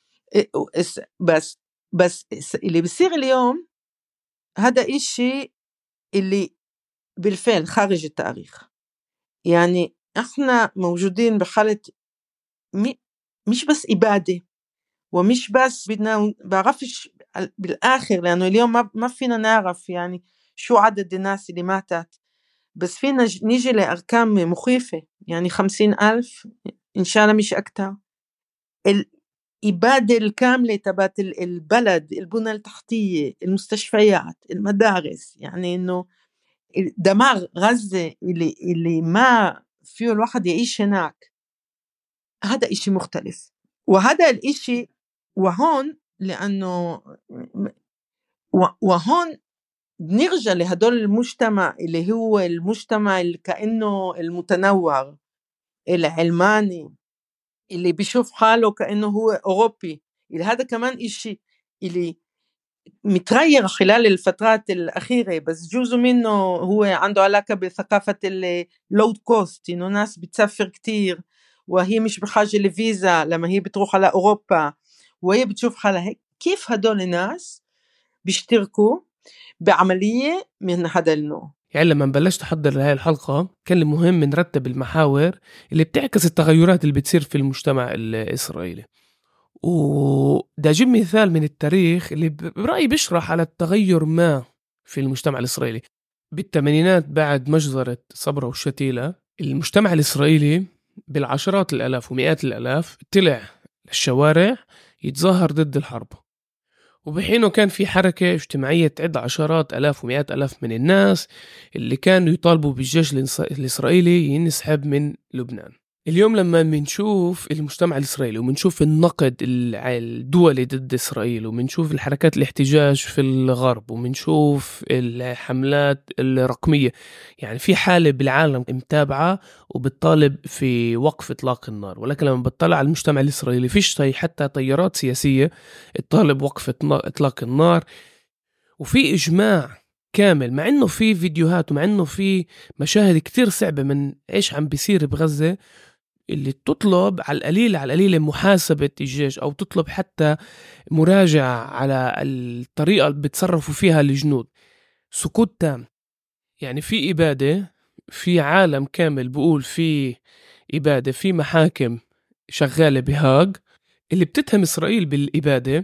بس اللي بيصير اليوم هذا إشي اللي بالفعل خارج التاريخ. يعني احنا موجودين بحالة مش بس إبادة، ومش بس بدنا بعرفش بالآخر، لأنه اليوم ما فينا نعرف يعني شو عدد الناس اللي ماتت بس فينا نيجي لأرقام مخيفة، يعني 50,000 إن شاء الله مش أكتر. الإبادة الكاملة تبعت البلد، البنى التحتية، المستشفيات، المدارس، يعني إنه دمار غزة اللي ما فيه الواحد يعيش هناك. هذا إشي مختلف، وهذا الإشي وهون لأنه وهون بنرجع لهدول المجتمع اللي هو المجتمع اللي كأنه المتنوع العلماني اللي بيشوف حاله كأنه هو أوروبي. اللي هذا كمان إشي اللي متغير خلال الفترات الأخيرة، بس جزء منه هو عنده علاقة بثقافة اللود كوست، إنه ناس بتسافر كتير وهي مش بحاجة لفيزا لما هي بتروح على أوروبا، وهي بتشوف حالها هيك. كيف هدول الناس بيشتركوا بعملية من هذا النوع؟ يعني لما بلشت أحضر لهذه الحلقة كان مهم نرتب المحاور اللي بتعكس التغيرات اللي بتصير في المجتمع الإسرائيلي. وده أجيب مثال من التاريخ اللي برأيي بيشرح على التغير ما في المجتمع الإسرائيلي. بالثمانينات بعد مجزرة صبرا والشتيلة، المجتمع الإسرائيلي بالعشرات الآلاف ومئات الآلاف طلع للشوارع يتظاهر ضد الحرب، وبحينه كان في حركة اجتماعية تعد عشرات آلاف ومئات آلاف من الناس اللي كانوا يطالبوا بالجيش الإسرائيلي ينسحب من لبنان. اليوم لما بنشوف المجتمع الإسرائيلي وبنشوف النقد الدولي ضد إسرائيل وبنشوف الحركات الاحتجاج في الغرب وبنشوف الحملات الرقمية، يعني في حالة بالعالم متابعة وبتطالب في وقف إطلاق النار. ولكن لما بتطلع على المجتمع الإسرائيلي فيش حتى تيارات سياسية تطالب وقف إطلاق النار، وفي إجماع كامل، مع إنه في فيديوهات ومع إنه في مشاهد كتير صعبة من إيش عم بيصير بغزة، اللي تطلب على القليل محاسبة الجيش أو تطلب حتى مراجعة على الطريقة اللي بتصرفوا فيها الجنود. سكوت تام. يعني في إبادة، في عالم كامل بقول في إبادة، في محاكم شغالة بهاج اللي بتتهم إسرائيل بالإبادة،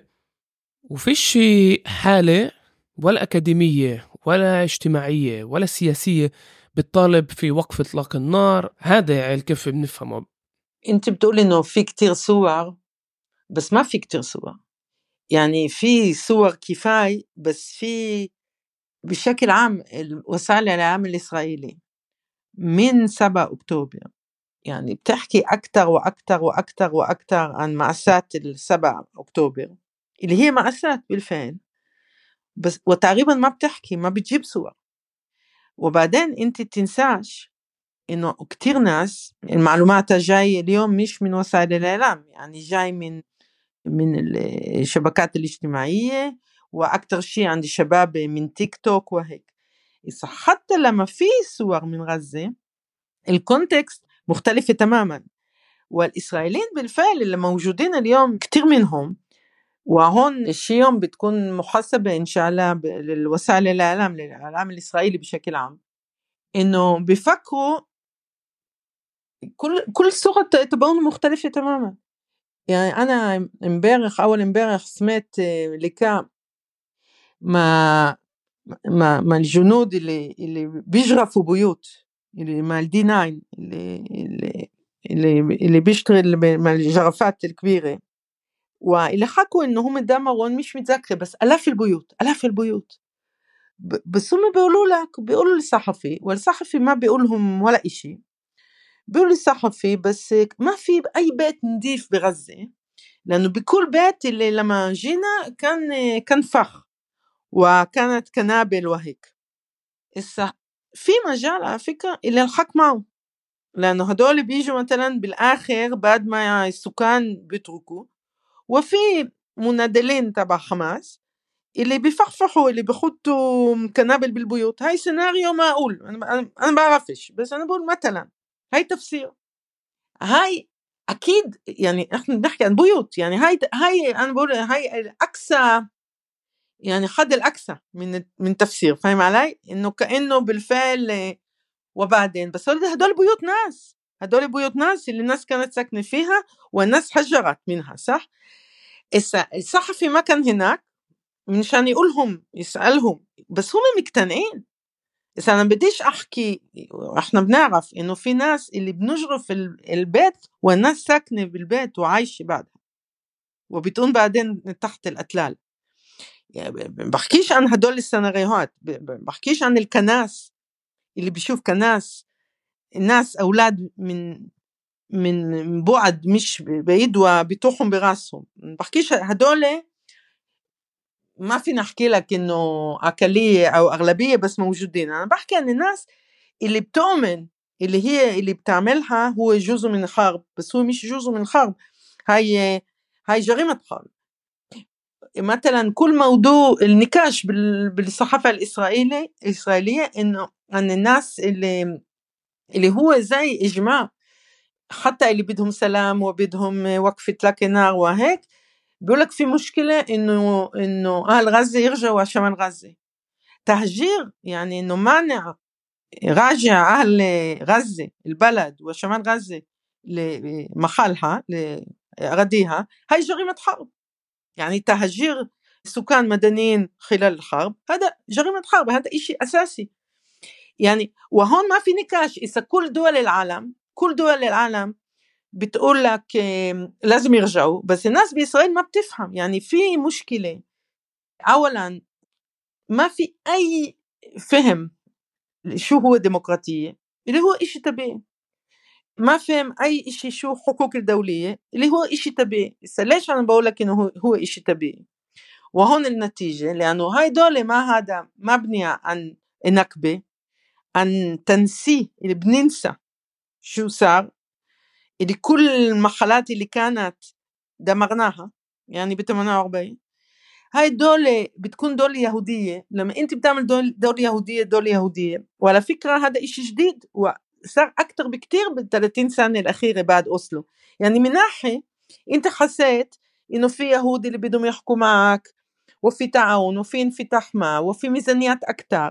وفيش حالة ولا أكاديمية ولا اجتماعية ولا سياسية بتطالب في وقف إطلاق النار. هذا يعني كيف بنفهمه. انت بتقول انه في كتير صور، بس ما في كتير صور. يعني في صور كفاية، بس في بشكل عام وسائل الإعلام الإسرائيلي من 7 أكتوبر يعني بتحكي أكتر وأكتر وأكتر وأكتر عن مأساة 7 أكتوبر اللي هي مأساة بالفعل، بس وتقريبا ما بتحكي، ما بتجيب صور. وبعدين انت تنساش انه كتير ناس المعلومات جاي اليوم مش من وسائل الإعلام، يعني جاي من الشبكات الاجتماعية، وأكتر شيء عند الشباب من تيك توك وهيك. حتى لما في صور من غزة الكونتكست مختلفة تماما. والإسرائيليين بالفعل اللي موجودين اليوم كتير منهم، وهون الشيء يوم بتكون محاسبة إن شاء الله للوسائل الإعلام، للإعلام الإسرائيلي بشكل عام، إنه بيفكروا كل صورة تبعون مختلفة تماما. يعني أنا أول امبارح سمعت لقاء ما الجنود اللي بيجرفوا بيوت، اللي مع الدي 9 اللي بيشتغل مع الجرافات الكبيرة، واللي حكوا إنه هم دمروا، مش متذكر، بس آلاف البيوت. بس هم بيقولوا للصحفي، والصحفي ما بيقولهم ولا إشي. بيقولوا للصحفي بس ما في أي بيت نضيف بغزة، لأنه بكل بيت اللي لما جينا كان فخ وكانت كنابل وهيك. في مجال على فكرة اللي الحق معه، لأنه هدول بيجوا مثلا بالآخر بعد ما السكان بيتركوا، وفي منادلين تبع حماس اللي بيفحفحوا، اللي بيحطوا كنابل بالبيوت. هاي سيناريو ما أقول أنا بعرفش، بس أنا بقول مثلا هاي تفسير. هاي أكيد يعني إحنا بنحكي عن بيوت، يعني هاي أنا بقول هاي الأقصى، يعني حد الأقصى من تفسير. فاهم علي؟ إنه كأنه بالفعل. وبعدين بس هدول بيوت ناس اللي الناس كانت ساكنة فيها، والناس حجرت منها، صح؟ الصحفي ما كان هناك منشان يقولهم يسألهم، بس هم مقتنعين بس أنا بديش أحكي، إحنا بنعرف إنه في ناس اللي بنجرف البيت والناس ساكنة بالبيت وعايشة بعدها وبتقوم بعدين تحت الأتلال. يعني بحكيش عن هدول السيناريوهات، بحكيش عن الكناس اللي بيشوف كناس الناس أولاد من بعد مش بعيد وبيطوحهم براسهم. بحكيش هدول ما فينا أحكي لك إنه أقلية أو أغلبية بس موجودين. أنا بحكي عن الناس اللي بتؤمن اللي بتعملها هو جزء من الحرب، بس هو مش جزء من الحرب، هاي جريمة حرب. مثلا كل موضوع النقاش بالصحافة الإسرائيلية إنه عن الناس اللي هو زي إجماع، حتى اللي بدهم سلام وبدهم وقف إطلاق نار وهيك، بيقولك في مشكلة إنه أهل غزة يرجعوا شمال غزة. تهجير يعني إنه مانع راجع أهل غزة البلد وشمال غزة لمحلها لأراضيها، هاي جريمة حرب. يعني تهجير سكان مدنيين خلال الحرب هذا جريمة حرب، هذا إشي أساسي. يعني وهون ما في نقاش. إذا كل دول العالم بتقول لك لازم يرجعوا، بس الناس بإسرائيل ما بتفهم. يعني في مشكلة، أولا ما في أي فهم شو هو ديمقراطية اللي هو إشي طبيعي، ما فهم أي إشي شو حقوق الدولية اللي هو إشي طبيعي. ليش أنا بقول لك إنه هو إشي طبيعي؟ وهون النتيجة، لأنه هاي دولة ما هذا مبنية عن نكبة، عن تنسيه، اللي بننسى شو صار، اللي كل المحلات اللي كانت دمرناها يعني ب48. هاي الدولة بتكون دولة يهودية. لما انت بتعمل دولة يهودية، وعلى فكرة هذا إشي جديد وصار أكتر بكتير بال30 سنة الأخيرة بعد أوسلو. يعني من ناحية انت حسيت إنه في يهود اللي بدهم يحكوا معك، وفي تعاون وفي انفتاح وفي ميزانيات أكتر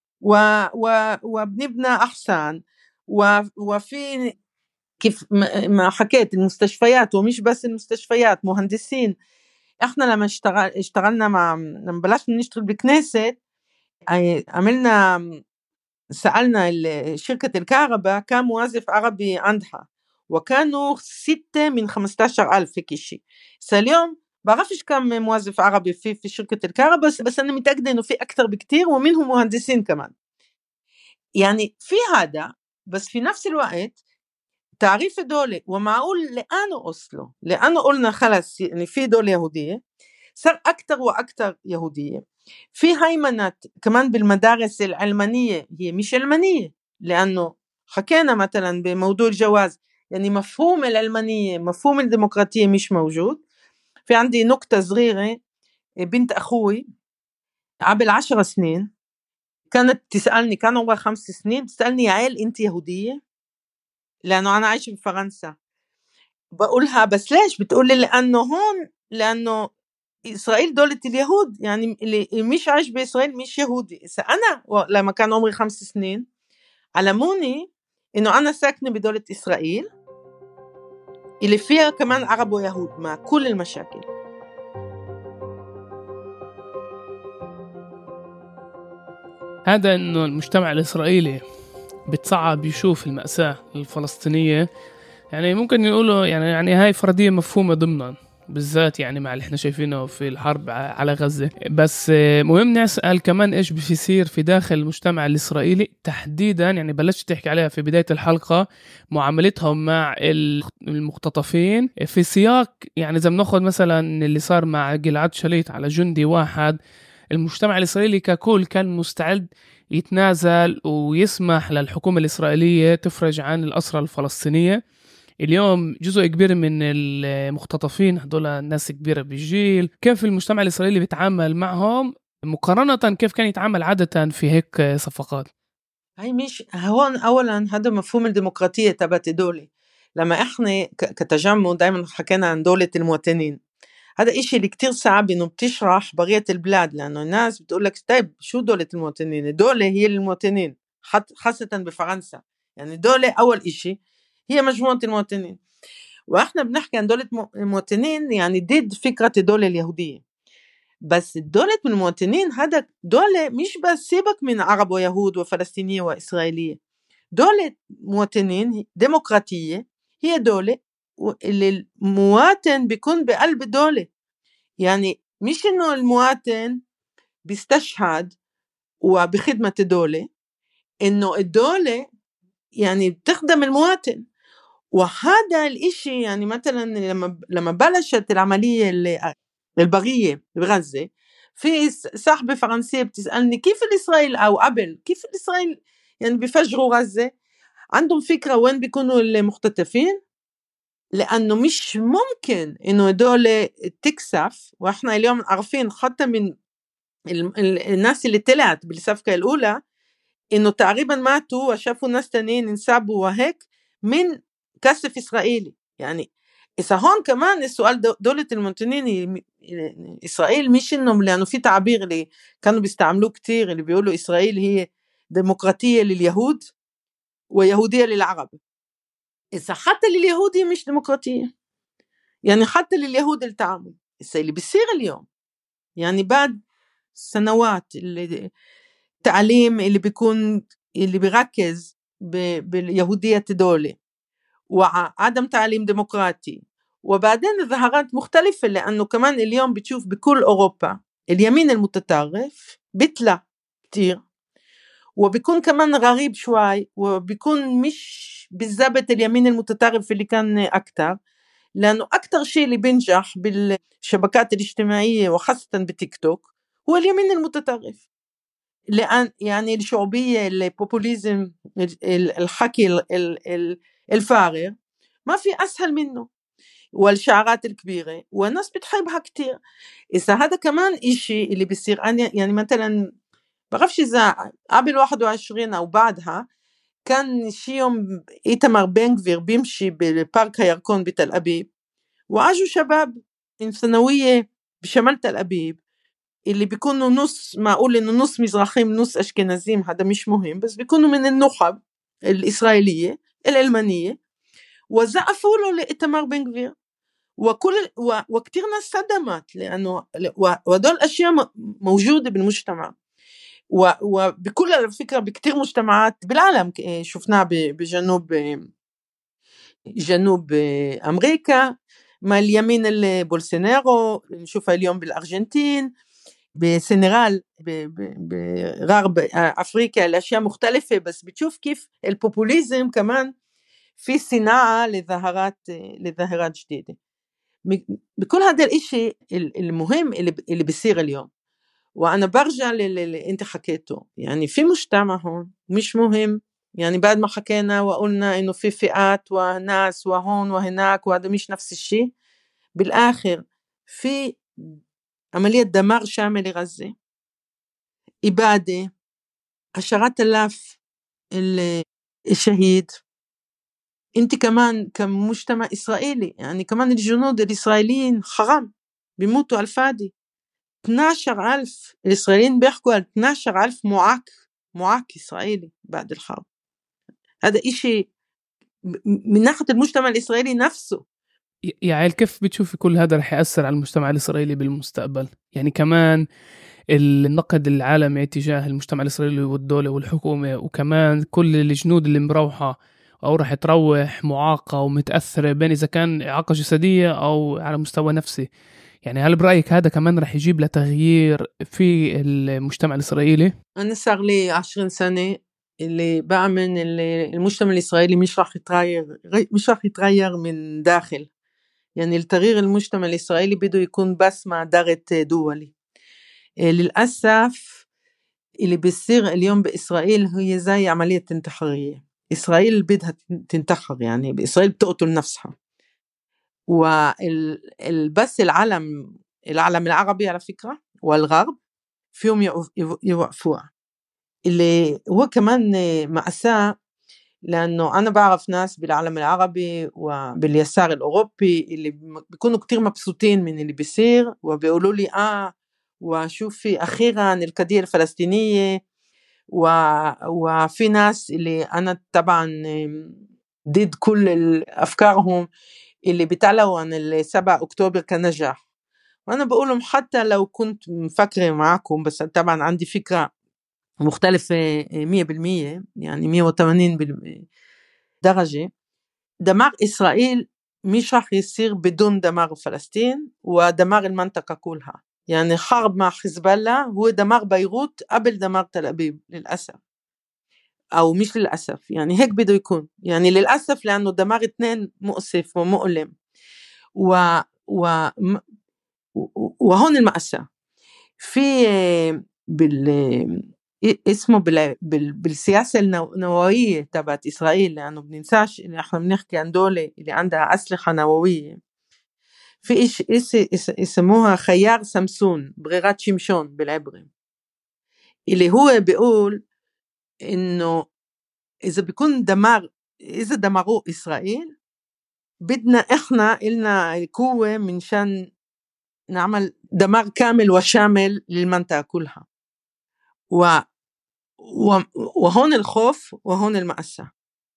وبنبنى أحسن وفي كيف ما حكيت المستشفيات، ومش بس المستشفيات، مهندسين. احنا لما اشتغلنا لما بلشنا نشتغل بالكنيسة، عملنا سألنا شركة الكهرباء كان موظف عربي عندها، وكانوا 6 من 15,000 هيك شيء. اليوم بعرفش كم موظف عربي في شركة الكهرباء، بس أنا متأكدة إنه في أكثر بكتير ومنهم مهندسين كمان. يعني في هذا، بس في نفس الوقت تعريف دولة ومعقول لأنه قلنا خلص يعني في دولة يهودية، صار أكتر وأكتر يهودية. في هيمنة كمان بالمدارس العلمانية، هي مش علمانية، لأنه حكينا مثلا بموضوع الجواز، يعني مفهوم العلمانية مفهوم الديمقراطية مش موجود. في عندي نكتة صغيرة، بنت أخوي قبل 10 سنين كانت تسألني، كان عمرها 5 سنين، تسألني يا عيل أنت يهودية؟ لأنه أنا عايشة بفرنسا. بقولها بس ليش؟ بتقولي لأنه إسرائيل دولة اليهود، يعني اللي مش عايش بإسرائيل مش يهودي. أنا لما كان عمري 5 سنين علموني إنه أنا ساكنة بدولة إسرائيل اللي فيها كمان عرب ويهود مع كل المشاكل. هذا إنه المجتمع الإسرائيلي بتصعب يشوف المأساة الفلسطينية، يعني ممكن يقولوا يعني هاي فردية مفهومة ضمنا، بالذات يعني مع اللي احنا شايفينه في الحرب على غزة. بس مهم نسأل كمان ايش بيصير في داخل المجتمع الإسرائيلي تحديدا. يعني بلشت تحكي عليها في بداية الحلقة، معاملتهم مع المختطفين في سياق، يعني إذا بناخذ مثلا اللي صار مع جلعاد شليت على جندي واحد، المجتمع الإسرائيلي ككل كان مستعد يتنازل ويسمح للحكومة الإسرائيلية تفرج عن الأسرى الفلسطينية. اليوم جزء كبير من المختطفين هدول ناس كبيرة بالجيل، كيف المجتمع الإسرائيلي بيتعامل معهم مقارنة كيف كان يتعامل عادة في هيك صفقات؟ هاي مش هون. أولا هذا مفهوم الديمقراطية تبعت دولة. لما إحنا كتجمع دايما حكينا عن دولة المواطنين، هذا إشي اللي كتير صعب إنه بتشرح بقية البلاد، لأنه الناس بتقول لك طيب شو دولة المواطنين؟ الدولة هي المواطنين، خاصة بفرنسا. يعني دولة أول إشي هي مجموعة المواطنين، وإحنا بنحكي عن دولة المواطنين يعني ضد فكرة الدولة اليهودية. بس الدولة المواطنين هذا دولة مش بس سيبك من عرب ويهود وفلسطينية وإسرائيلية، دولة مواطنين ديمقراطية، هي دولة اللي المواطن بيكون بقلب الدولة. يعني مش إنه المواطن بيستشهد وبخدمة الدولة، إنه الدولة يعني بتخدم المواطن. وهذا الإشي يعني مثلا لما بلشت العملية البغية بغزة، في صاحبة فرنسية بتسألني كيف الإسرائيل أو قبل كيف الإسرائيل يعني بيفجروا غزة، عندهم فكرة وين بيكونوا المختطفين؟ لأنه مش ممكن إنه دولة تكسف. وإحنا اليوم عارفين حتى من الناس اللي طلعت بالصفقة الأولى إنه تقريبا ماتوا وشافوا ناس تانيين انسابوا وهيك من كسف إسرائيلي. يعني إذا هون كمان السؤال دولة المواطنين إسرائيل مش إنهم، لأنه في تعبير اللي كانوا بيستعملوه كتير اللي بيقولوا إسرائيل هي ديمقراطية لليهود ويهودية للعرب. إذا حتى لليهودي مش ديمقراطية، يعني حتى لليهود التعامل اللي بيصير اليوم، يعني بعد سنوات التعليم اللي بيكون اللي بيركز باليهودية الدولة وعدم تعليم ديمقراطي، وبعدين ظهرات مختلفة، لأنه كمان اليوم بتشوف بكل أوروبا اليمين المتطرف بيطلع كتير، وبيكون كمان غريب شوي، وبيكون مش بالضبط اليمين المتطرف اللي كان أكتر، لأنه أكتر شيء اللي بينجح بالشبكات الاجتماعية وخاصة بالتيك توك هو اليمين المتطرف. لأن يعني الشعوبية، البوبوليزم، الحكي الفارغ ما في أسهل منه، والشعارات الكبيرة والناس بتحبها كتير. إذا هذا كمان إشي اللي بيصير، يعني مثلا بعرفش إذا قبل 21 أو بعدها كان شي يوم إيتمر بن غفير بيمشي بالبارك هيركون بتل أبيب، وعجوا شباب من ثانوية بشمال تل أبيب اللي بيكونوا نص، معقول إنه نص مزرحيم نص أشكنازيم، هذا مش مهم، بس بيكونوا من النخب الإسرائيلية الألمانية، وزقفوا له لإيتمر بن غفير. وكتير ناس صدمت، لأنه ودول أشياء موجودة بالمجتمع، وبكل الفكرة بكتير مجتمعات بالعالم شفناها جنوب أمريكا مع اليمين البولسونارو، نشوفها اليوم بالأرجنتين، بسنغال، بغرب أفريقيا، الأشياء مختلفة، بس بتشوف كيف البوبوليزم كمان في صناعة لظاهرات جديدة. بكل هذا الاشي المهم اللي بيصير اليوم، وأنا برجع اللي أنت حكيته، يعني في مجتمع هون مش مهم، يعني بعد ما حكينا وقلنا إنه في فئات وناس وهون وهناك وهذا مش نفس الشيء، بالآخر في عملية دمار شامل لغزة، إبادة، عشرات آلاف الشهيد. أنت كمان كمجتمع إسرائيلي، يعني كمان الجنود الإسرائيليين حرام بيموتوا الفادي. 12,000 الإسرائيليين بيحكوا عن 12,000 معاك إسرائيلي بعد الحرب. هذا إشي من ناحية المجتمع الإسرائيلي نفسه. يا عيل، كيف بتشوفي كل هذا رح يأثر على المجتمع الإسرائيلي بالمستقبل؟ يعني كمان النقد العالمي تجاه المجتمع الإسرائيلي والدولة والحكومة، وكمان كل الجنود اللي مروحة أو رح تروح معاقة ومتأثرة، بين إذا كان إعاقة جسدية أو على مستوى نفسي. يعني هل برأيك هذا كمان رح يجيب لتغيير في المجتمع الإسرائيلي؟ أنا صار لي 20 سنة اللي بعمل المجتمع الإسرائيلي مش راح يتغير من داخل. يعني التغيير المجتمع الإسرائيلي بده يكون بس مع ضغط دولي. للأسف اللي بيصير اليوم بإسرائيل هي زي عملية انتحارية. إسرائيل بدها تنتحر، يعني بإسرائيل بتقتل نفسها. بس العالم العربي على فكرة والغرب فيهم يوقفوها، اللي هو كمان مأساة، لأنه أنا بعرف ناس بالعالم العربي وباليسار الأوروبي اللي بيكونوا كتير مبسوطين من اللي بيصير، وبيقولوا لي وشوفي أخيرا القضية الفلسطينية. وفي ناس اللي أنا طبعا ضد كل أفكارهم اللي بيطلعوا عن 7 أكتوبر كنجاح، وأنا بقولهم حتى لو كنت مفكرة معكم، بس طبعا عندي فكرة مختلفة 100%، يعني 180 درجة. دمار إسرائيل مش راح يصير بدون دمار فلسطين ودمار المنطقة كلها. يعني حرب مع حزبالله هو دمار بيروت قبل دمار تل أبيب للأسف، أو مش للأسف، يعني هيك بده يكون، يعني للأسف لأنه دمار اثنين مؤسف ومؤلم. وهون المأساة في اسمه بالسياسة النووية تبعت إسرائيل، لأنه بننساش إن إحنا بنحكي عن دولة اللي عندها أسلحة نووية. في إيش اسموها خيار سمسون، بريرة شمشون بالعبري، اللي هو بيقول إنه إذا بيكون إذا دمروا إسرائيل بدنا إحنا إلنا قوة منشان نعمل دمار كامل وشامل للمنطقة كلها. وهون الخوف وهون المأساة.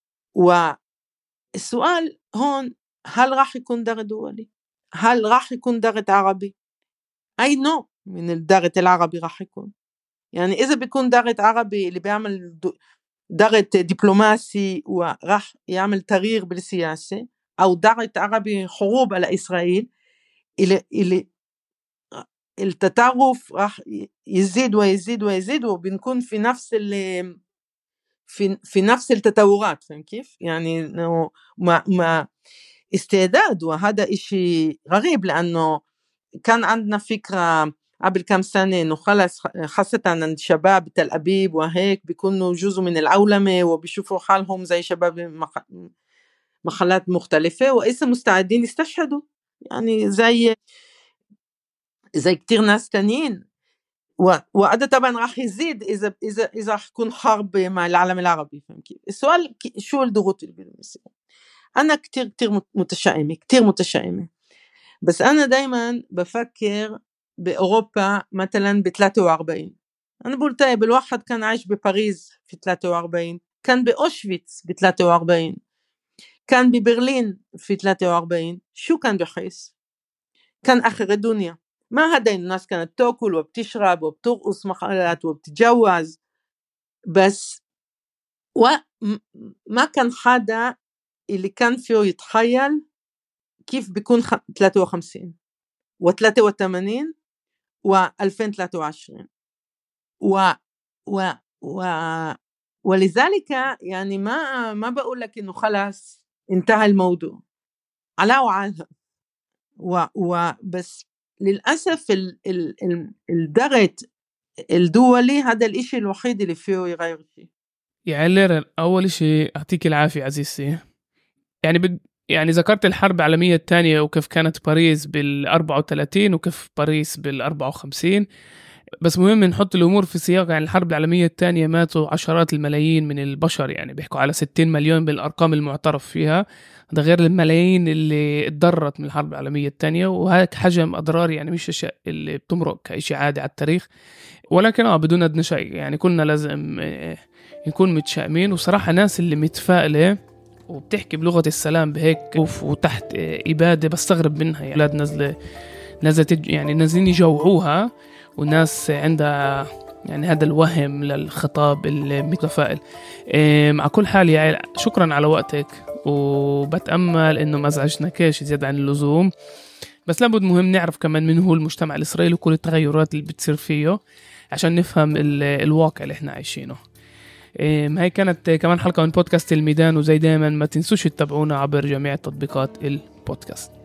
والسؤال هون، هل راح يكون ضغط دولي؟ هل راح يكون ضغط عربي؟ أي نوع من الضغط العربي راح يكون؟ يعني إذا بيكون ضغط عربي اللي بيعمل ضغط دبلوماسي وراح يعمل تغيير بالسياسة، أو ضغط عربي حروب على إسرائيل، اللي التطرف راح يزيد ويزيد ويزيد، وبنكون في نفس في نفس التطورات. فهم كيف؟ يعني ما استعداد. وهذا إشي غريب، لأنه كان عندنا فكرة قبل كم سنة إنه خلص، خاصة عند الشباب تل أبيب وهيك بيكونوا جزء من العولمة وبيشوفوا حالهم زي شباب محلات مختلفة، وإسا مستعدين يستشهدوا، يعني زي كتير ناس تانيين. وهذا طبعا راح يزيد إذا راح يكون حرب مع العالم العربي. فهم كيف؟ السؤال شو الضغوط اللي بيصير؟ أنا كتير متشائمة، بس أنا دايما بفكر بأوروبا مثلا ب43. أنا بقول طيب، الواحد كان عايش بباريس في 43، كان بأوشفيتس ب43، كان ببرلين في 43. شو كان بحس؟ كان آخر الدنيا. ما هذا الناس كانت تأكل وبتشرب وبترقص محلات وبتتجوز، بس وما كان حدا اللي كان فيه يتخيل كيف بيكون 53 و83 و2023 ولذلك يعني ما بقول لك إنه خلاص انتهى الموضوع، على وعلى بس للأسف الضغط الدولي هذا الإشي الوحيد اللي فيه يغير شيء. يعني أول شيء أعطيك العافية عزيزتي. يعني ذكرت الحرب العالمية الثانية وكيف كانت باريس بال34 وكيف باريس بال54، بس مهم نحط الأمور في سياق. يعني الحرب العالمية الثانية ماتوا عشرات الملايين من البشر، يعني بيحكوا على 60 مليون بالأرقام المعترف فيها، ده غير الملايين اللي اتضررت من الحرب العالمية الثانية. وهيك حجم أضرار يعني مش أشياء اللي بتمرق كأشي عادي على التاريخ، ولكن بدون أدنى شيء يعني كنا لازم نكون متشائمين. وصراحة ناس اللي متفائلة وبتحكي بلغة السلام بهيك وتحت إبادة بستغرب منها. يعني أولاد نازلة يعني نازلين يجوعوها، والناس عندها يعني هذا الوهم للخطاب المتفائل. مع كل حال يعني شكرا على وقتك، وبتأمل إنه ما ازعجناكش زيادة عن اللزوم، بس لابد مهم نعرف كمان من هو المجتمع الإسرائيلي وكل التغيرات اللي بتصير فيه عشان نفهم الواقع اللي احنا عايشينه. هاي كانت كمان حلقة من بودكاست الميدان، وزي دايما ما تنسوش تتابعونا عبر جميع تطبيقات البودكاست.